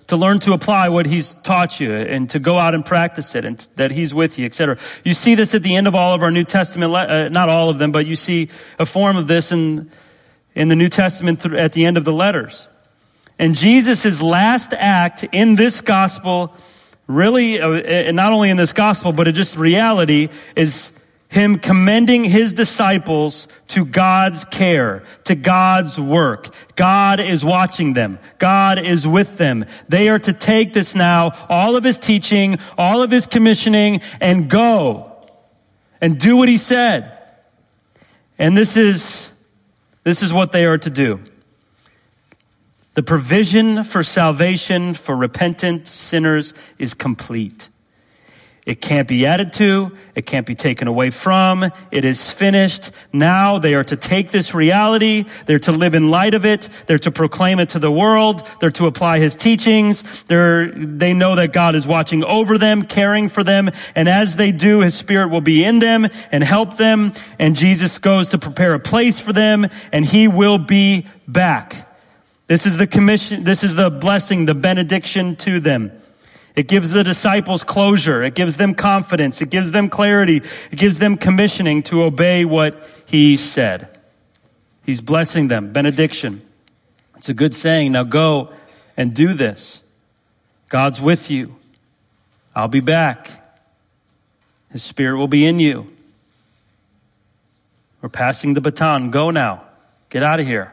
to learn to apply what he's taught you and to go out and practice it and that he's with you, et cetera. You see this at the end of all of our New Testament, uh, not all of them, but you see a form of this in, in the New Testament th- at the end of the letters. And Jesus' last act in this gospel, really, uh, not only in this gospel, but in just reality, is him commending his disciples to God's care, to God's work. God is watching them. God is with them. They are to take this now, all of his teaching, all of his commissioning, and go and do what he said. And this is, this is what they are to do. The provision for salvation for repentant sinners is complete. It can't be added to. It can't be taken away from. It is finished. Now they are to take this reality. They're to live in light of it. They're to proclaim it to the world. They're to apply his teachings. They're, they know that God is watching over them, caring for them. And as they do, his Spirit will be in them and help them. And Jesus goes to prepare a place for them, and he will be back. This is the commission. This is the blessing, the benediction to them. It gives the disciples closure. It gives them confidence. It gives them clarity. It gives them commissioning to obey what he said. He's blessing them. Benediction. It's a good saying. Now go and do this. God's with you. I'll be back. His Spirit will be in you. We're passing the baton. Go now. Get out of here.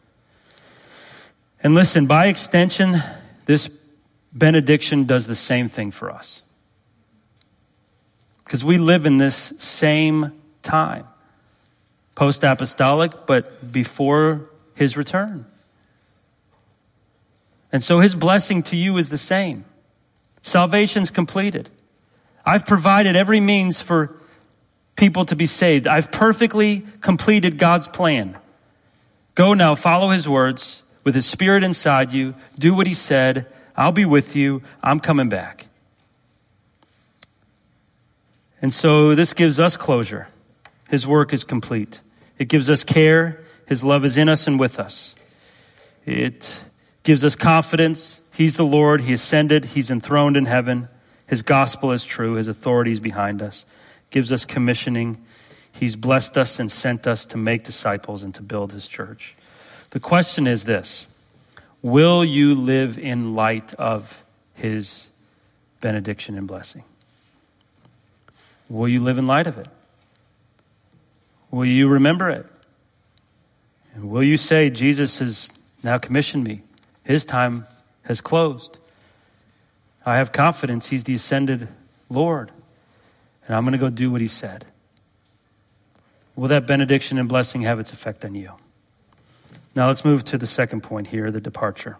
And listen, by extension, this benediction does the same thing for us. Because we live in this same time. Post-apostolic, but before his return. And so his blessing to you is the same. Salvation's completed. I've provided every means for people to be saved. I've perfectly completed God's plan. Go now, follow his words with his Spirit inside you. Do what he said. I'll be with you. I'm coming back. And so this gives us closure. His work is complete. It gives us care. His love is in us and with us. It gives us confidence. He's the Lord. He ascended. He's enthroned in heaven. His gospel is true. His authority is behind us. Gives us commissioning. He's blessed us and sent us to make disciples and to build his church. The question is this. Will you live in light of his benediction and blessing? Will you live in light of it? Will you remember it? And will you say, Jesus has now commissioned me. His time has closed. I have confidence he's the ascended Lord. And I'm going to go do what he said. Will that benediction and blessing have its effect on you? Now let's move to the second point here, the departure.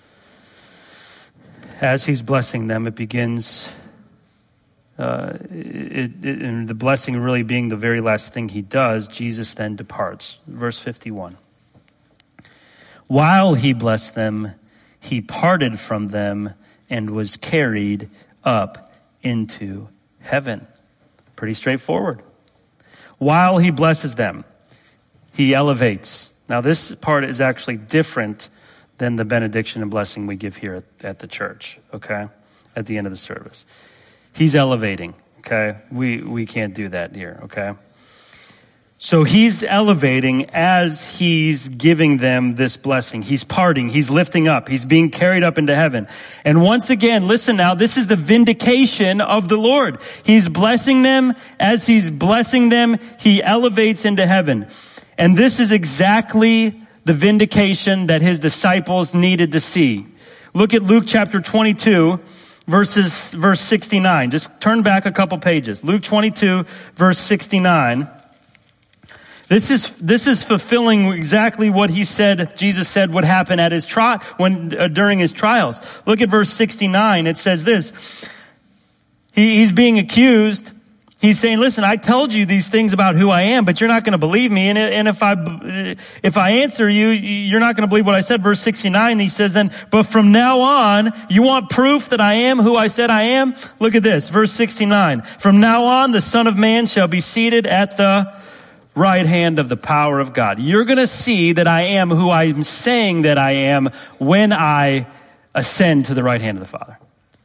As he's blessing them, it begins, uh, it, it, and the blessing really being the very last thing he does, Jesus then departs. Verse fifty-one. While he blessed them, he parted from them and was carried up into heaven. Pretty straightforward. While he blesses them, he elevates. Now, this part is actually different than the benediction and blessing we give here at, at the church, okay, at the end of the service. He's elevating, okay? We we can't do that here, okay? So he's elevating as he's giving them this blessing. He's parting, he's lifting up, he's being carried up into heaven. And once again, listen now, this is the vindication of the Lord. He's blessing them. As he's blessing them, he elevates into heaven. And this is exactly the vindication that his disciples needed to see. Look at Luke chapter twenty-two, verses, verse sixty-nine. Just turn back a couple pages. Luke twenty-two, verse sixty-nine. This is, this is fulfilling exactly what he said, Jesus said would happen at his trial, when, uh, during his trials. Look at verse sixty-nine. It says this. He, he's being accused. He's saying, listen, I told you these things about who I am, but you're not going to believe me. And, and if I, if I answer you, you're not going to believe what I said. Verse sixty-nine, he says then, but from now on, you want proof that I am who I said I am? Look at this, verse sixty-nine. From now on, the Son of Man shall be seated at the right hand of the power of God. You're going to see that I am who I'm saying that I am when I ascend to the right hand of the Father.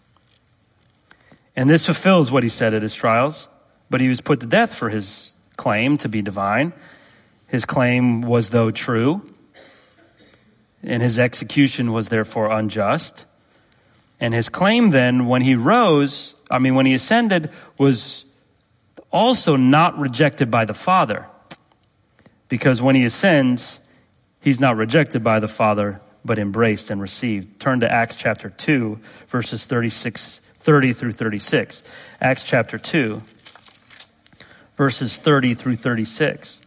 And this fulfills what he said at his trials, but he was put to death for his claim to be divine. His claim was, though, true, and his execution was therefore unjust. And his claim then, when he rose, I mean, when he ascended, was also not rejected by the Father. Because when he ascends, he's not rejected by the Father, but embraced and received. Turn to Acts chapter two, verses thirty-six, thirty through thirty-six. Acts chapter two, verses thirty through thirty-six.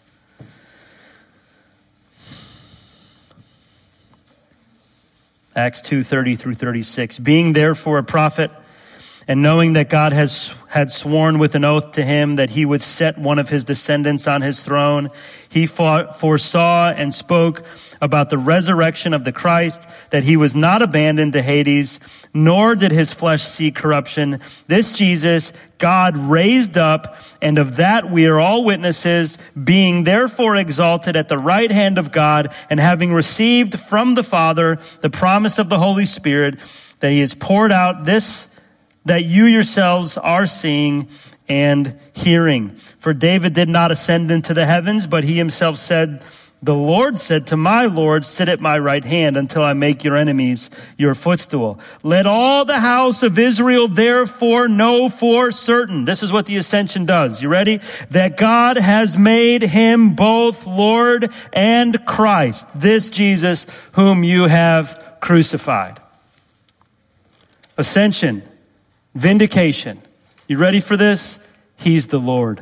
Acts two, thirty through thirty-six. Being therefore a prophet, and knowing that God has had sworn with an oath to him that he would set one of his descendants on his throne, he fought, foresaw and spoke about the resurrection of the Christ, that he was not abandoned to Hades, nor did his flesh see corruption. This Jesus God raised up, and of that we are all witnesses, being therefore exalted at the right hand of God, and having received from the Father the promise of the Holy Spirit, that he has poured out this that you yourselves are seeing and hearing. For David did not ascend into the heavens, but he himself said, the Lord said to my Lord, sit at my right hand until I make your enemies your footstool. Let all the house of Israel therefore know for certain. This is what the ascension does. You ready? That God has made him both Lord and Christ, this Jesus whom you have crucified. Ascension. Vindication. You ready for this? He's the Lord.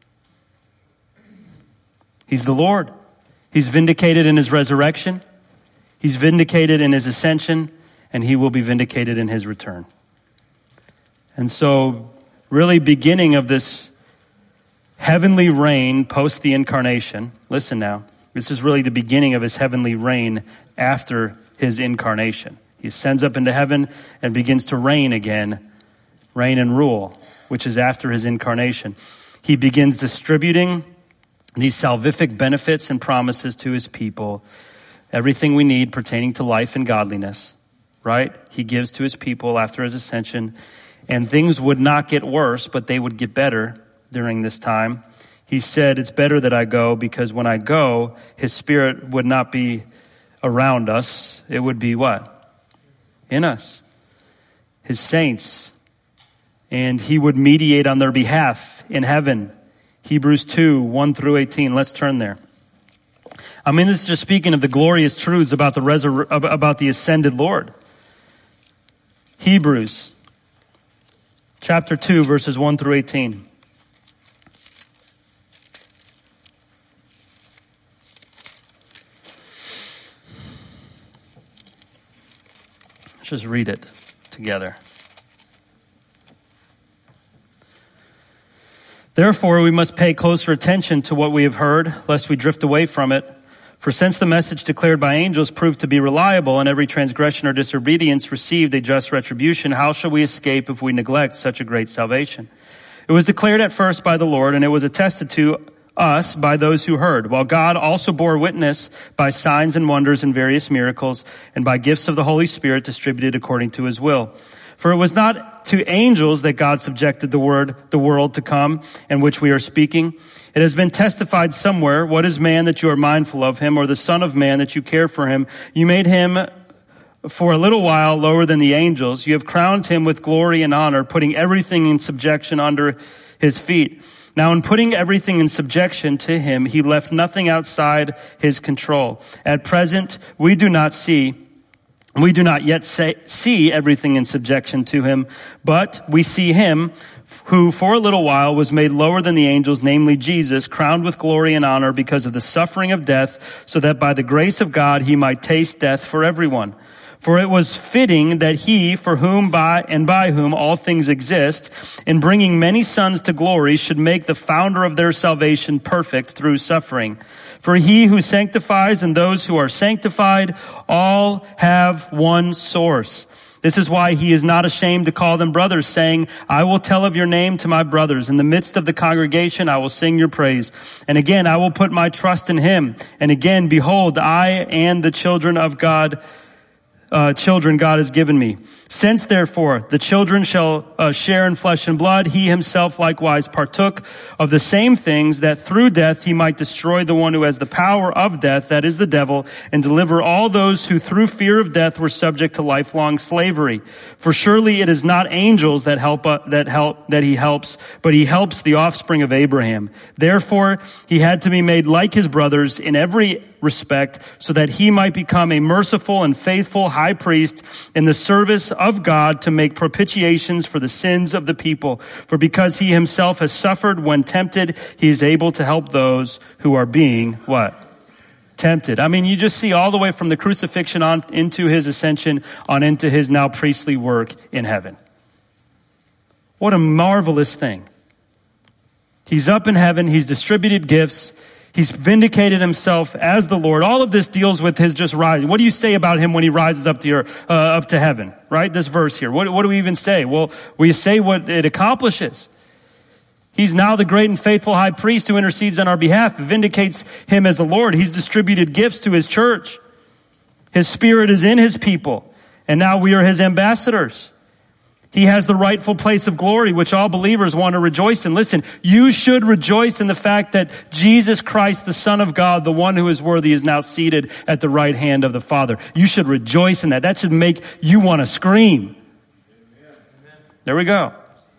He's the Lord. He's vindicated in his resurrection. He's vindicated in his ascension, and he will be vindicated in his return. And so, really beginning of this heavenly reign post the incarnation, listen now, this is really the beginning of his heavenly reign after his incarnation. He ascends up into heaven and begins to reign again, reign and rule, which is after his incarnation. He begins distributing these salvific benefits and promises to his people, everything we need pertaining to life and godliness, right? He gives to his people after his ascension, and things would not get worse, but they would get better during this time. He said, it's better that I go, because when I go, his Spirit would not be around us. It would be what? In us. His saints. And he would mediate on their behalf in heaven. Hebrews two, one through eighteen. Let's turn there. I mean, this is just speaking of the glorious truths about the resur- about the ascended Lord. Hebrews chapter two, verses one through eighteen. Let's just read it together. Therefore, we must pay closer attention to what we have heard, lest we drift away from it. For since the message declared by angels proved to be reliable, and every transgression or disobedience received a just retribution, how shall we escape if we neglect such a great salvation? It was declared at first by the Lord, and it was attested to us by those who heard, while God also bore witness by signs and wonders and various miracles, and by gifts of the Holy Spirit distributed according to his will. For it was not to angels that God subjected the word, the world to come, in which we are speaking. It has been testified somewhere, what is man that you are mindful of him, or the son of man that you care for him? You made him for a little while lower than the angels. You have crowned him with glory and honor, putting everything in subjection under his feet. Now, in putting everything in subjection to him, he left nothing outside his control. At present, we do not see We do not yet say, see everything in subjection to him, but we see him who for a little while was made lower than the angels, namely Jesus, crowned with glory and honor because of the suffering of death, so that by the grace of God he might taste death for everyone. For it was fitting that he, for whom by and by whom all things exist, in bringing many sons to glory, should make the founder of their salvation perfect through suffering. For he who sanctifies and those who are sanctified all have one source. This is why he is not ashamed to call them brothers, saying, I will tell of your name to my brothers. In the midst of the congregation, I will sing your praise. And again, I will put my trust in him. And again, behold, I and the children of God uh, children God has given me. Since therefore the children shall uh, share in flesh and blood, he himself likewise partook of the same things, that through death he might destroy the one who has the power of death, that is the devil, and deliver all those who through fear of death were subject to lifelong slavery. For surely it is not angels that help uh, that help that he helps, but he helps the offspring of Abraham. Therefore he had to be made like his brothers in every respect, so that he might become a merciful and faithful high priest in the service of God to make propitiations for the sins of the people. For because he himself has suffered when tempted, he is able to help those who are being what? Tempted. I mean, you just see all the way from the crucifixion on into his ascension on into his now priestly work in heaven. What a marvelous thing. He's up in heaven. He's distributed gifts. He's vindicated himself as the Lord. All of this deals with his just rising. What do you say about him when he rises up to your, uh, up to heaven? Right? This verse here. What, what do we even say? Well, we say what it accomplishes. He's now the great and faithful high priest who intercedes on our behalf, vindicates him as the Lord. He's distributed gifts to his church. His spirit is in his people. And now we are his ambassadors. He has the rightful place of glory, which all believers want to rejoice in. Listen, you should rejoice in the fact that Jesus Christ, the Son of God, the one who is worthy, is now seated at the right hand of the Father. You should rejoice in that. That should make you want to scream. There we go.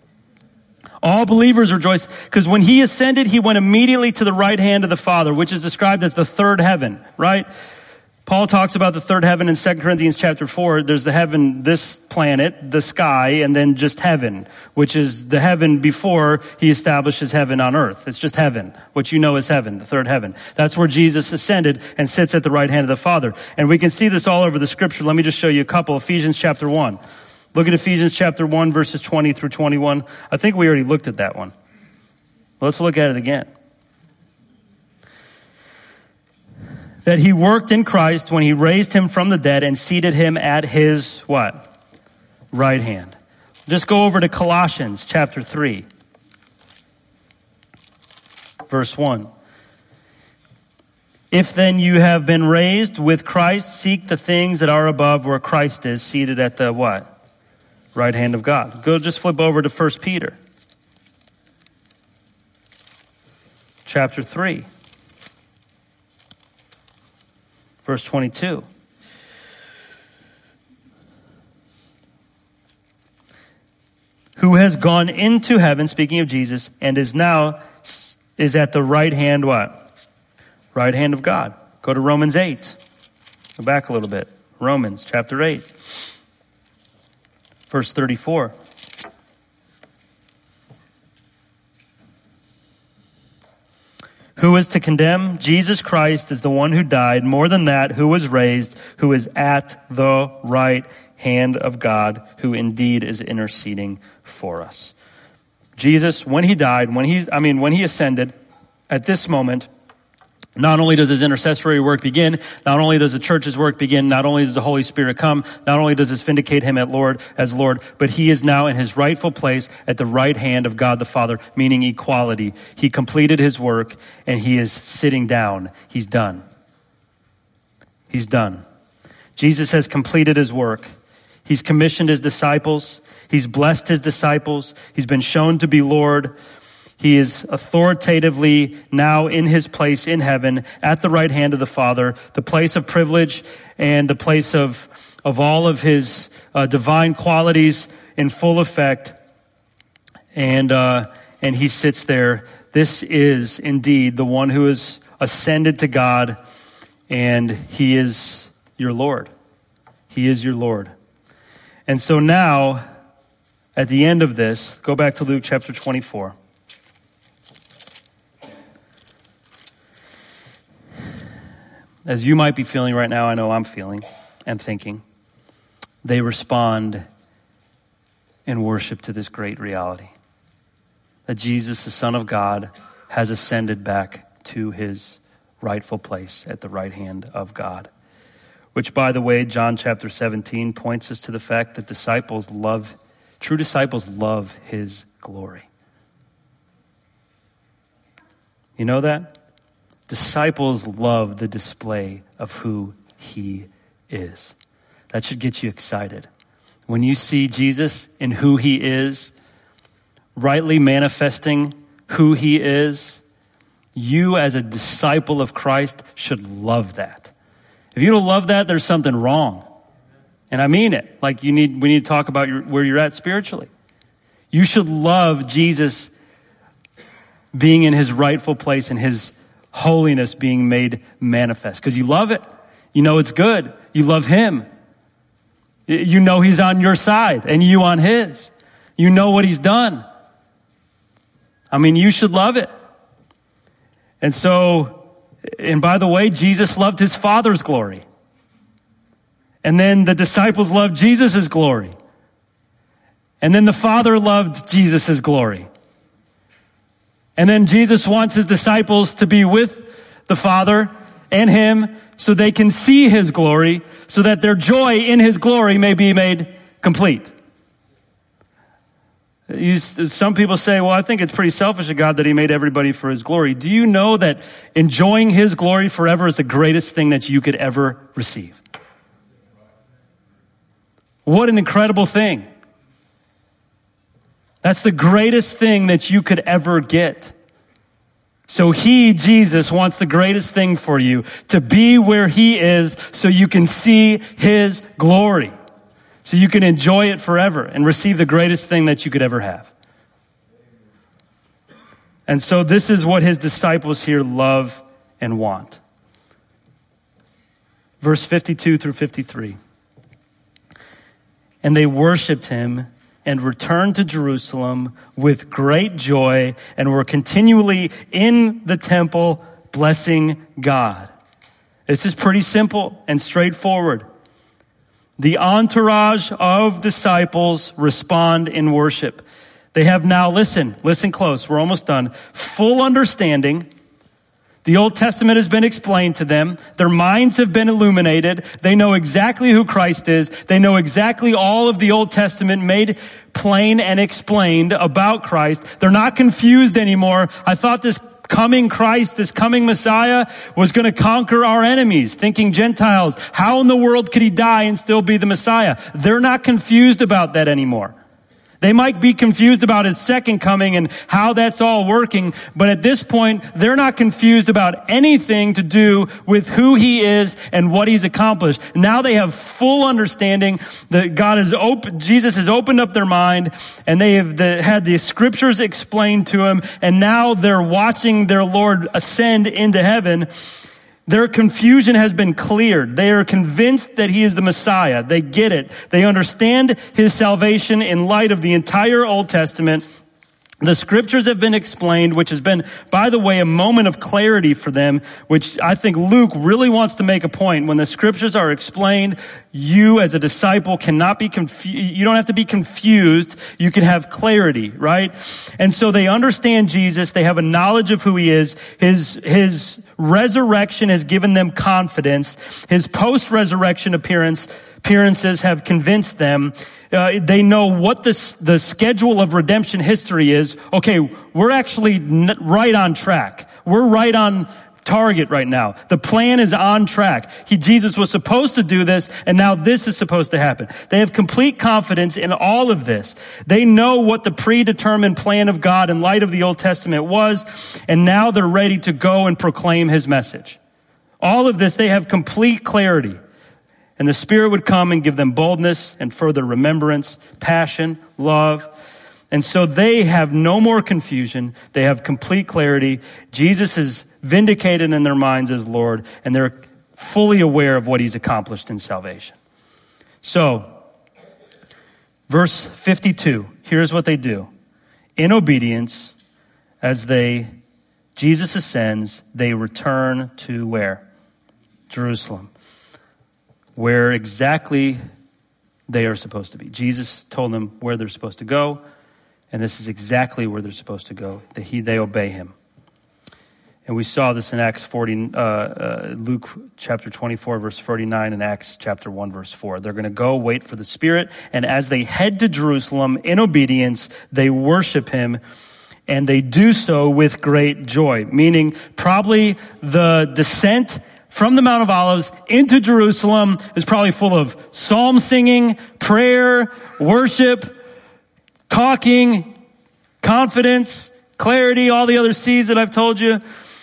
All believers rejoice, because when he ascended, he went immediately to the right hand of the Father, which is described as the third heaven, right? Paul talks about the third heaven in Second Corinthians chapter four. There's the heaven, this planet, the sky, and then just heaven, which is the heaven before he establishes heaven on earth. It's just heaven, what you know as heaven, the third heaven. That's where Jesus ascended and sits at the right hand of the Father. And we can see this all over the scripture. Let me just show you a couple. Ephesians chapter one. Look at Ephesians chapter one, verses twenty through twenty-one. I think we already looked at that one. Let's look at it again. That he worked in Christ when he raised him from the dead and seated him at his, what? Right hand. Just go over to Colossians chapter three. Verse one. If then you have been raised with Christ, seek the things that are above where Christ is, seated at the what? Right hand of God. Go just flip over to First Peter. Chapter three. Verse twenty-two. Who has gone into heaven, speaking of Jesus, and is now, is at the right hand, what? Right hand of God. Go to Romans eight. Go back a little bit. Romans chapter eight. Verse thirty-four. Who is to condemn? Jesus Christ is the one who died. More than that, who was raised, who is at the right hand of God, who indeed is interceding for us. Jesus, when he died, when he, I mean, when he ascended, at this moment, not only does his intercessory work begin, not only does the church's work begin, not only does the Holy Spirit come, not only does this vindicate him at Lord, as Lord, but he is now in his rightful place at the right hand of God the Father, meaning equality. He completed his work and he is sitting down. He's done. He's done. Jesus has completed his work. He's commissioned his disciples. He's blessed his disciples. He's been shown to be Lord. He is authoritatively now in his place in heaven at the right hand of the Father, the place of privilege and the place of, of all of his uh, divine qualities in full effect. And, uh, and he sits there. This is indeed the one who has ascended to God, and he is your Lord. He is your Lord. And so now, at the end of this, go back to Luke chapter twenty-four. As you might be feeling right now, I know I'm feeling and thinking, they respond in worship to this great reality. That Jesus, the Son of God, has ascended back to his rightful place at the right hand of God. Which, by the way, John chapter seventeen points us to the fact that disciples love, true disciples love his glory. You know that? Disciples love the display of who he is. That should get you excited. When you see Jesus and who he is, rightly manifesting who he is, you as a disciple of Christ should love that. If you don't love that, there's something wrong. And I mean it. Like you need, we need to talk about your, where you're at spiritually. You should love Jesus being in his rightful place and his holiness being made manifest. Because you love it. You know it's good. You love him. You know he's on your side and you on his. You know what he's done. I mean, you should love it. And so, and by the way, Jesus loved his Father's glory. And then the disciples loved Jesus' glory. And then the Father loved Jesus' glory. And then Jesus wants his disciples to be with the Father and him so they can see his glory, so that their joy in his glory may be made complete. You, some people say, well, I think it's pretty selfish of God that he made everybody for his glory. Do you know that enjoying his glory forever is the greatest thing that you could ever receive? What an incredible thing. That's the greatest thing that you could ever get. So he, Jesus, wants the greatest thing for you, to be where he is so you can see his glory. So you can enjoy it forever and receive the greatest thing that you could ever have. And so this is what his disciples here love and want. Verse fifty-two through fifty-three. And they worshiped him and returned to Jerusalem with great joy and were continually in the temple blessing God. This is pretty simple and straightforward. The entourage of disciples respond in worship. They have now, listen, listen close, we're almost done, full understanding. The Old Testament has been explained to them. Their minds have been illuminated. They know exactly who Christ is. They know exactly all of the Old Testament made plain and explained about Christ. They're not confused anymore. I thought this coming Christ, this coming Messiah was going to conquer our enemies, thinking Gentiles, how in the world could he die and still be the Messiah? They're not confused about that anymore. They might be confused about his second coming and how that's all working, but at this point, they're not confused about anything to do with who he is and what he's accomplished. Now they have full understanding that God has opened, Jesus has opened up their mind, and they have the, had the scriptures explained to them, and now they're watching their Lord ascend into heaven. Their confusion has been cleared. They are convinced that he is the Messiah. They get it. They understand his salvation in light of the entire Old Testament. The scriptures have been explained, which has been, by the way, a moment of clarity for them, which I think Luke really wants to make a point. When the scriptures are explained, you as a disciple cannot be confused. You don't have to be confused. You can have clarity, right? And so they understand Jesus. They have a knowledge of who he is. His, his resurrection has given them confidence. His post-resurrection appearance, appearances have convinced them. Uh, they know what the, the schedule of redemption history is. Okay, we're actually n- right on track. We're right on target right now. The plan is on track. He, Jesus was supposed to do this, and now this is supposed to happen. They have complete confidence in all of this. They know what the predetermined plan of God in light of the Old Testament was, and now they're ready to go and proclaim his message. All of this, they have complete clarity. And the Spirit would come and give them boldness and further remembrance, passion, love. And so they have no more confusion. They have complete clarity. Jesus is vindicated in their minds as Lord, and they're fully aware of what he's accomplished in salvation. So, verse fifty-two, here's what they do. In obedience, as they, Jesus ascends, they return to where? Jerusalem. Where exactly they are supposed to be. Jesus told them where they're supposed to go, and this is exactly where they're supposed to go. That he, they obey him. And we saw this in Acts forty, uh, uh, Luke chapter twenty-four, verse forty-nine, and Acts chapter one, verse four. They're going to go wait for the Spirit, and as they head to Jerusalem in obedience, they worship him, and they do so with great joy. Meaning, probably the descent from the Mount of Olives into Jerusalem is probably full of psalm singing, prayer, worship, talking, confidence, clarity, all the other C's that I've told you.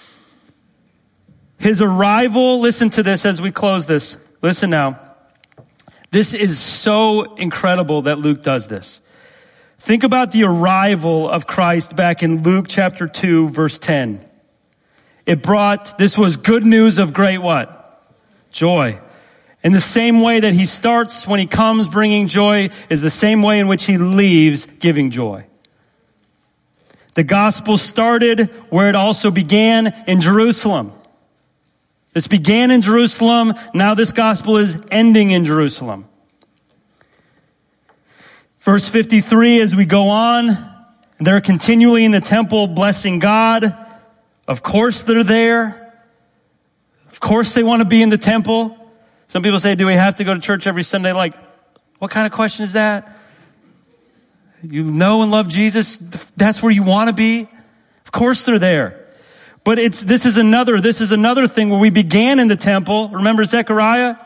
His arrival, listen to this as we close this. Listen now. This is so incredible that Luke does this. Think about the arrival of Christ back in Luke chapter two, verse ten. It brought, this was good news of great what? Joy. In the same way that he starts when he comes bringing joy is the same way in which he leaves giving joy. The gospel started where it also began, in Jerusalem. This began in Jerusalem. Now this gospel is ending in Jerusalem. Verse fifty-three, as we go on, they're continually in the temple blessing God. Of course they're there. Of course they want to be in the temple. Some people say, do we have to go to church every Sunday? Like, what kind of question is that? You know and love Jesus, that's where you want to be? Of course they're there. But it's, this is another, this is another thing where we began in the temple. Remember Zechariah?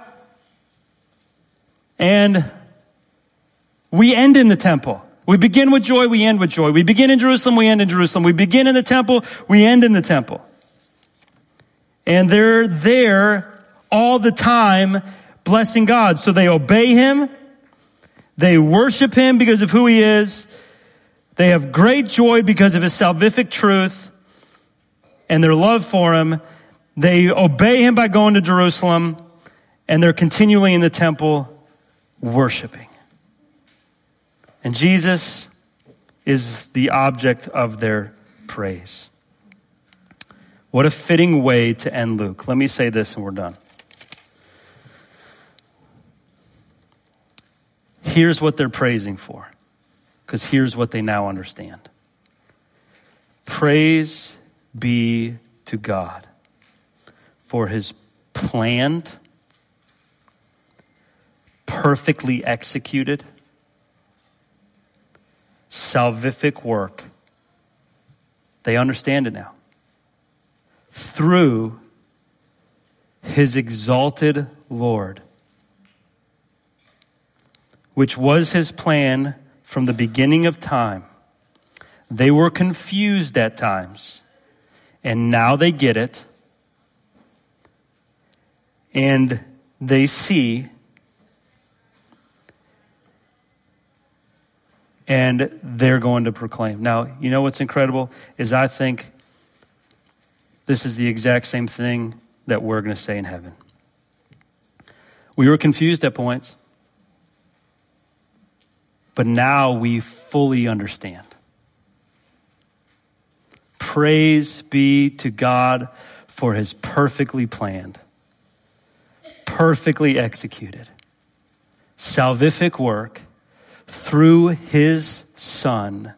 And we end in the temple. We begin with joy, we end with joy. We begin in Jerusalem, we end in Jerusalem. We begin in the temple, we end in the temple. And they're there all the time blessing God. So they obey him. They worship him because of who he is. They have great joy because of his salvific truth and their love for him. They obey him by going to Jerusalem, and they're continually in the temple worshiping. And Jesus is the object of their praise. What a fitting way to end Luke. Let me say this and we're done. Here's what they're praising for, because here's what they now understand. Praise be to God for his planned, perfectly executed, salvific work. They understand it now. Through his exalted Lord, which was his plan from the beginning of time. They were confused at times, and now they get it. And they see, and they're going to proclaim. Now, you know what's incredible is I think this is the exact same thing that we're going to say in heaven. We were confused at points, but now we fully understand. Praise be to God for his perfectly planned, perfectly executed, salvific work through his Son,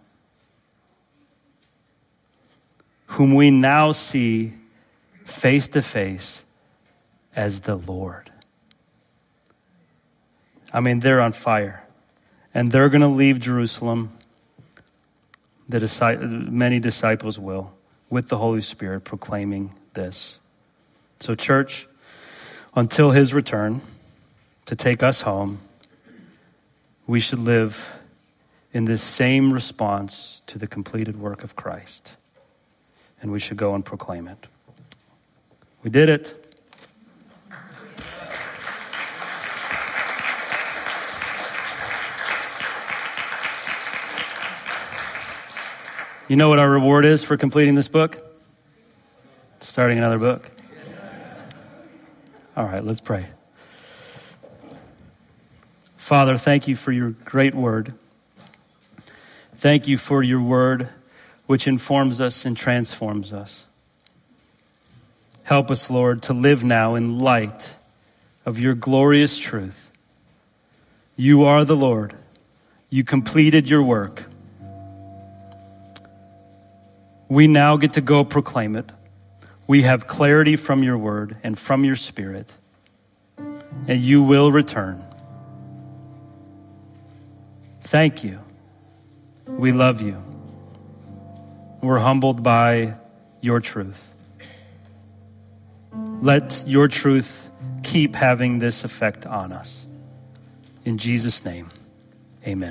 whom we now see face to face as the Lord. I mean, they're on fire. And they're going to leave Jerusalem. The disciples, many disciples will, with the Holy Spirit proclaiming this. So church, until his return to take us home, we should live in this same response to the completed work of Christ. And we should go and proclaim it. We did it. You know what our reward is for completing this book? Starting another book. All right, let's pray. Father, thank you for your great word. Thank you for your word, which informs us and transforms us. Help us, Lord, to live now in light of your glorious truth. You are the Lord. You completed your work. We now get to go proclaim it. We have clarity from your word and from your spirit. And you will return. Thank you. We love you. We're humbled by your truth. let your truth keep having this effect on us. In Jesus' name, amen.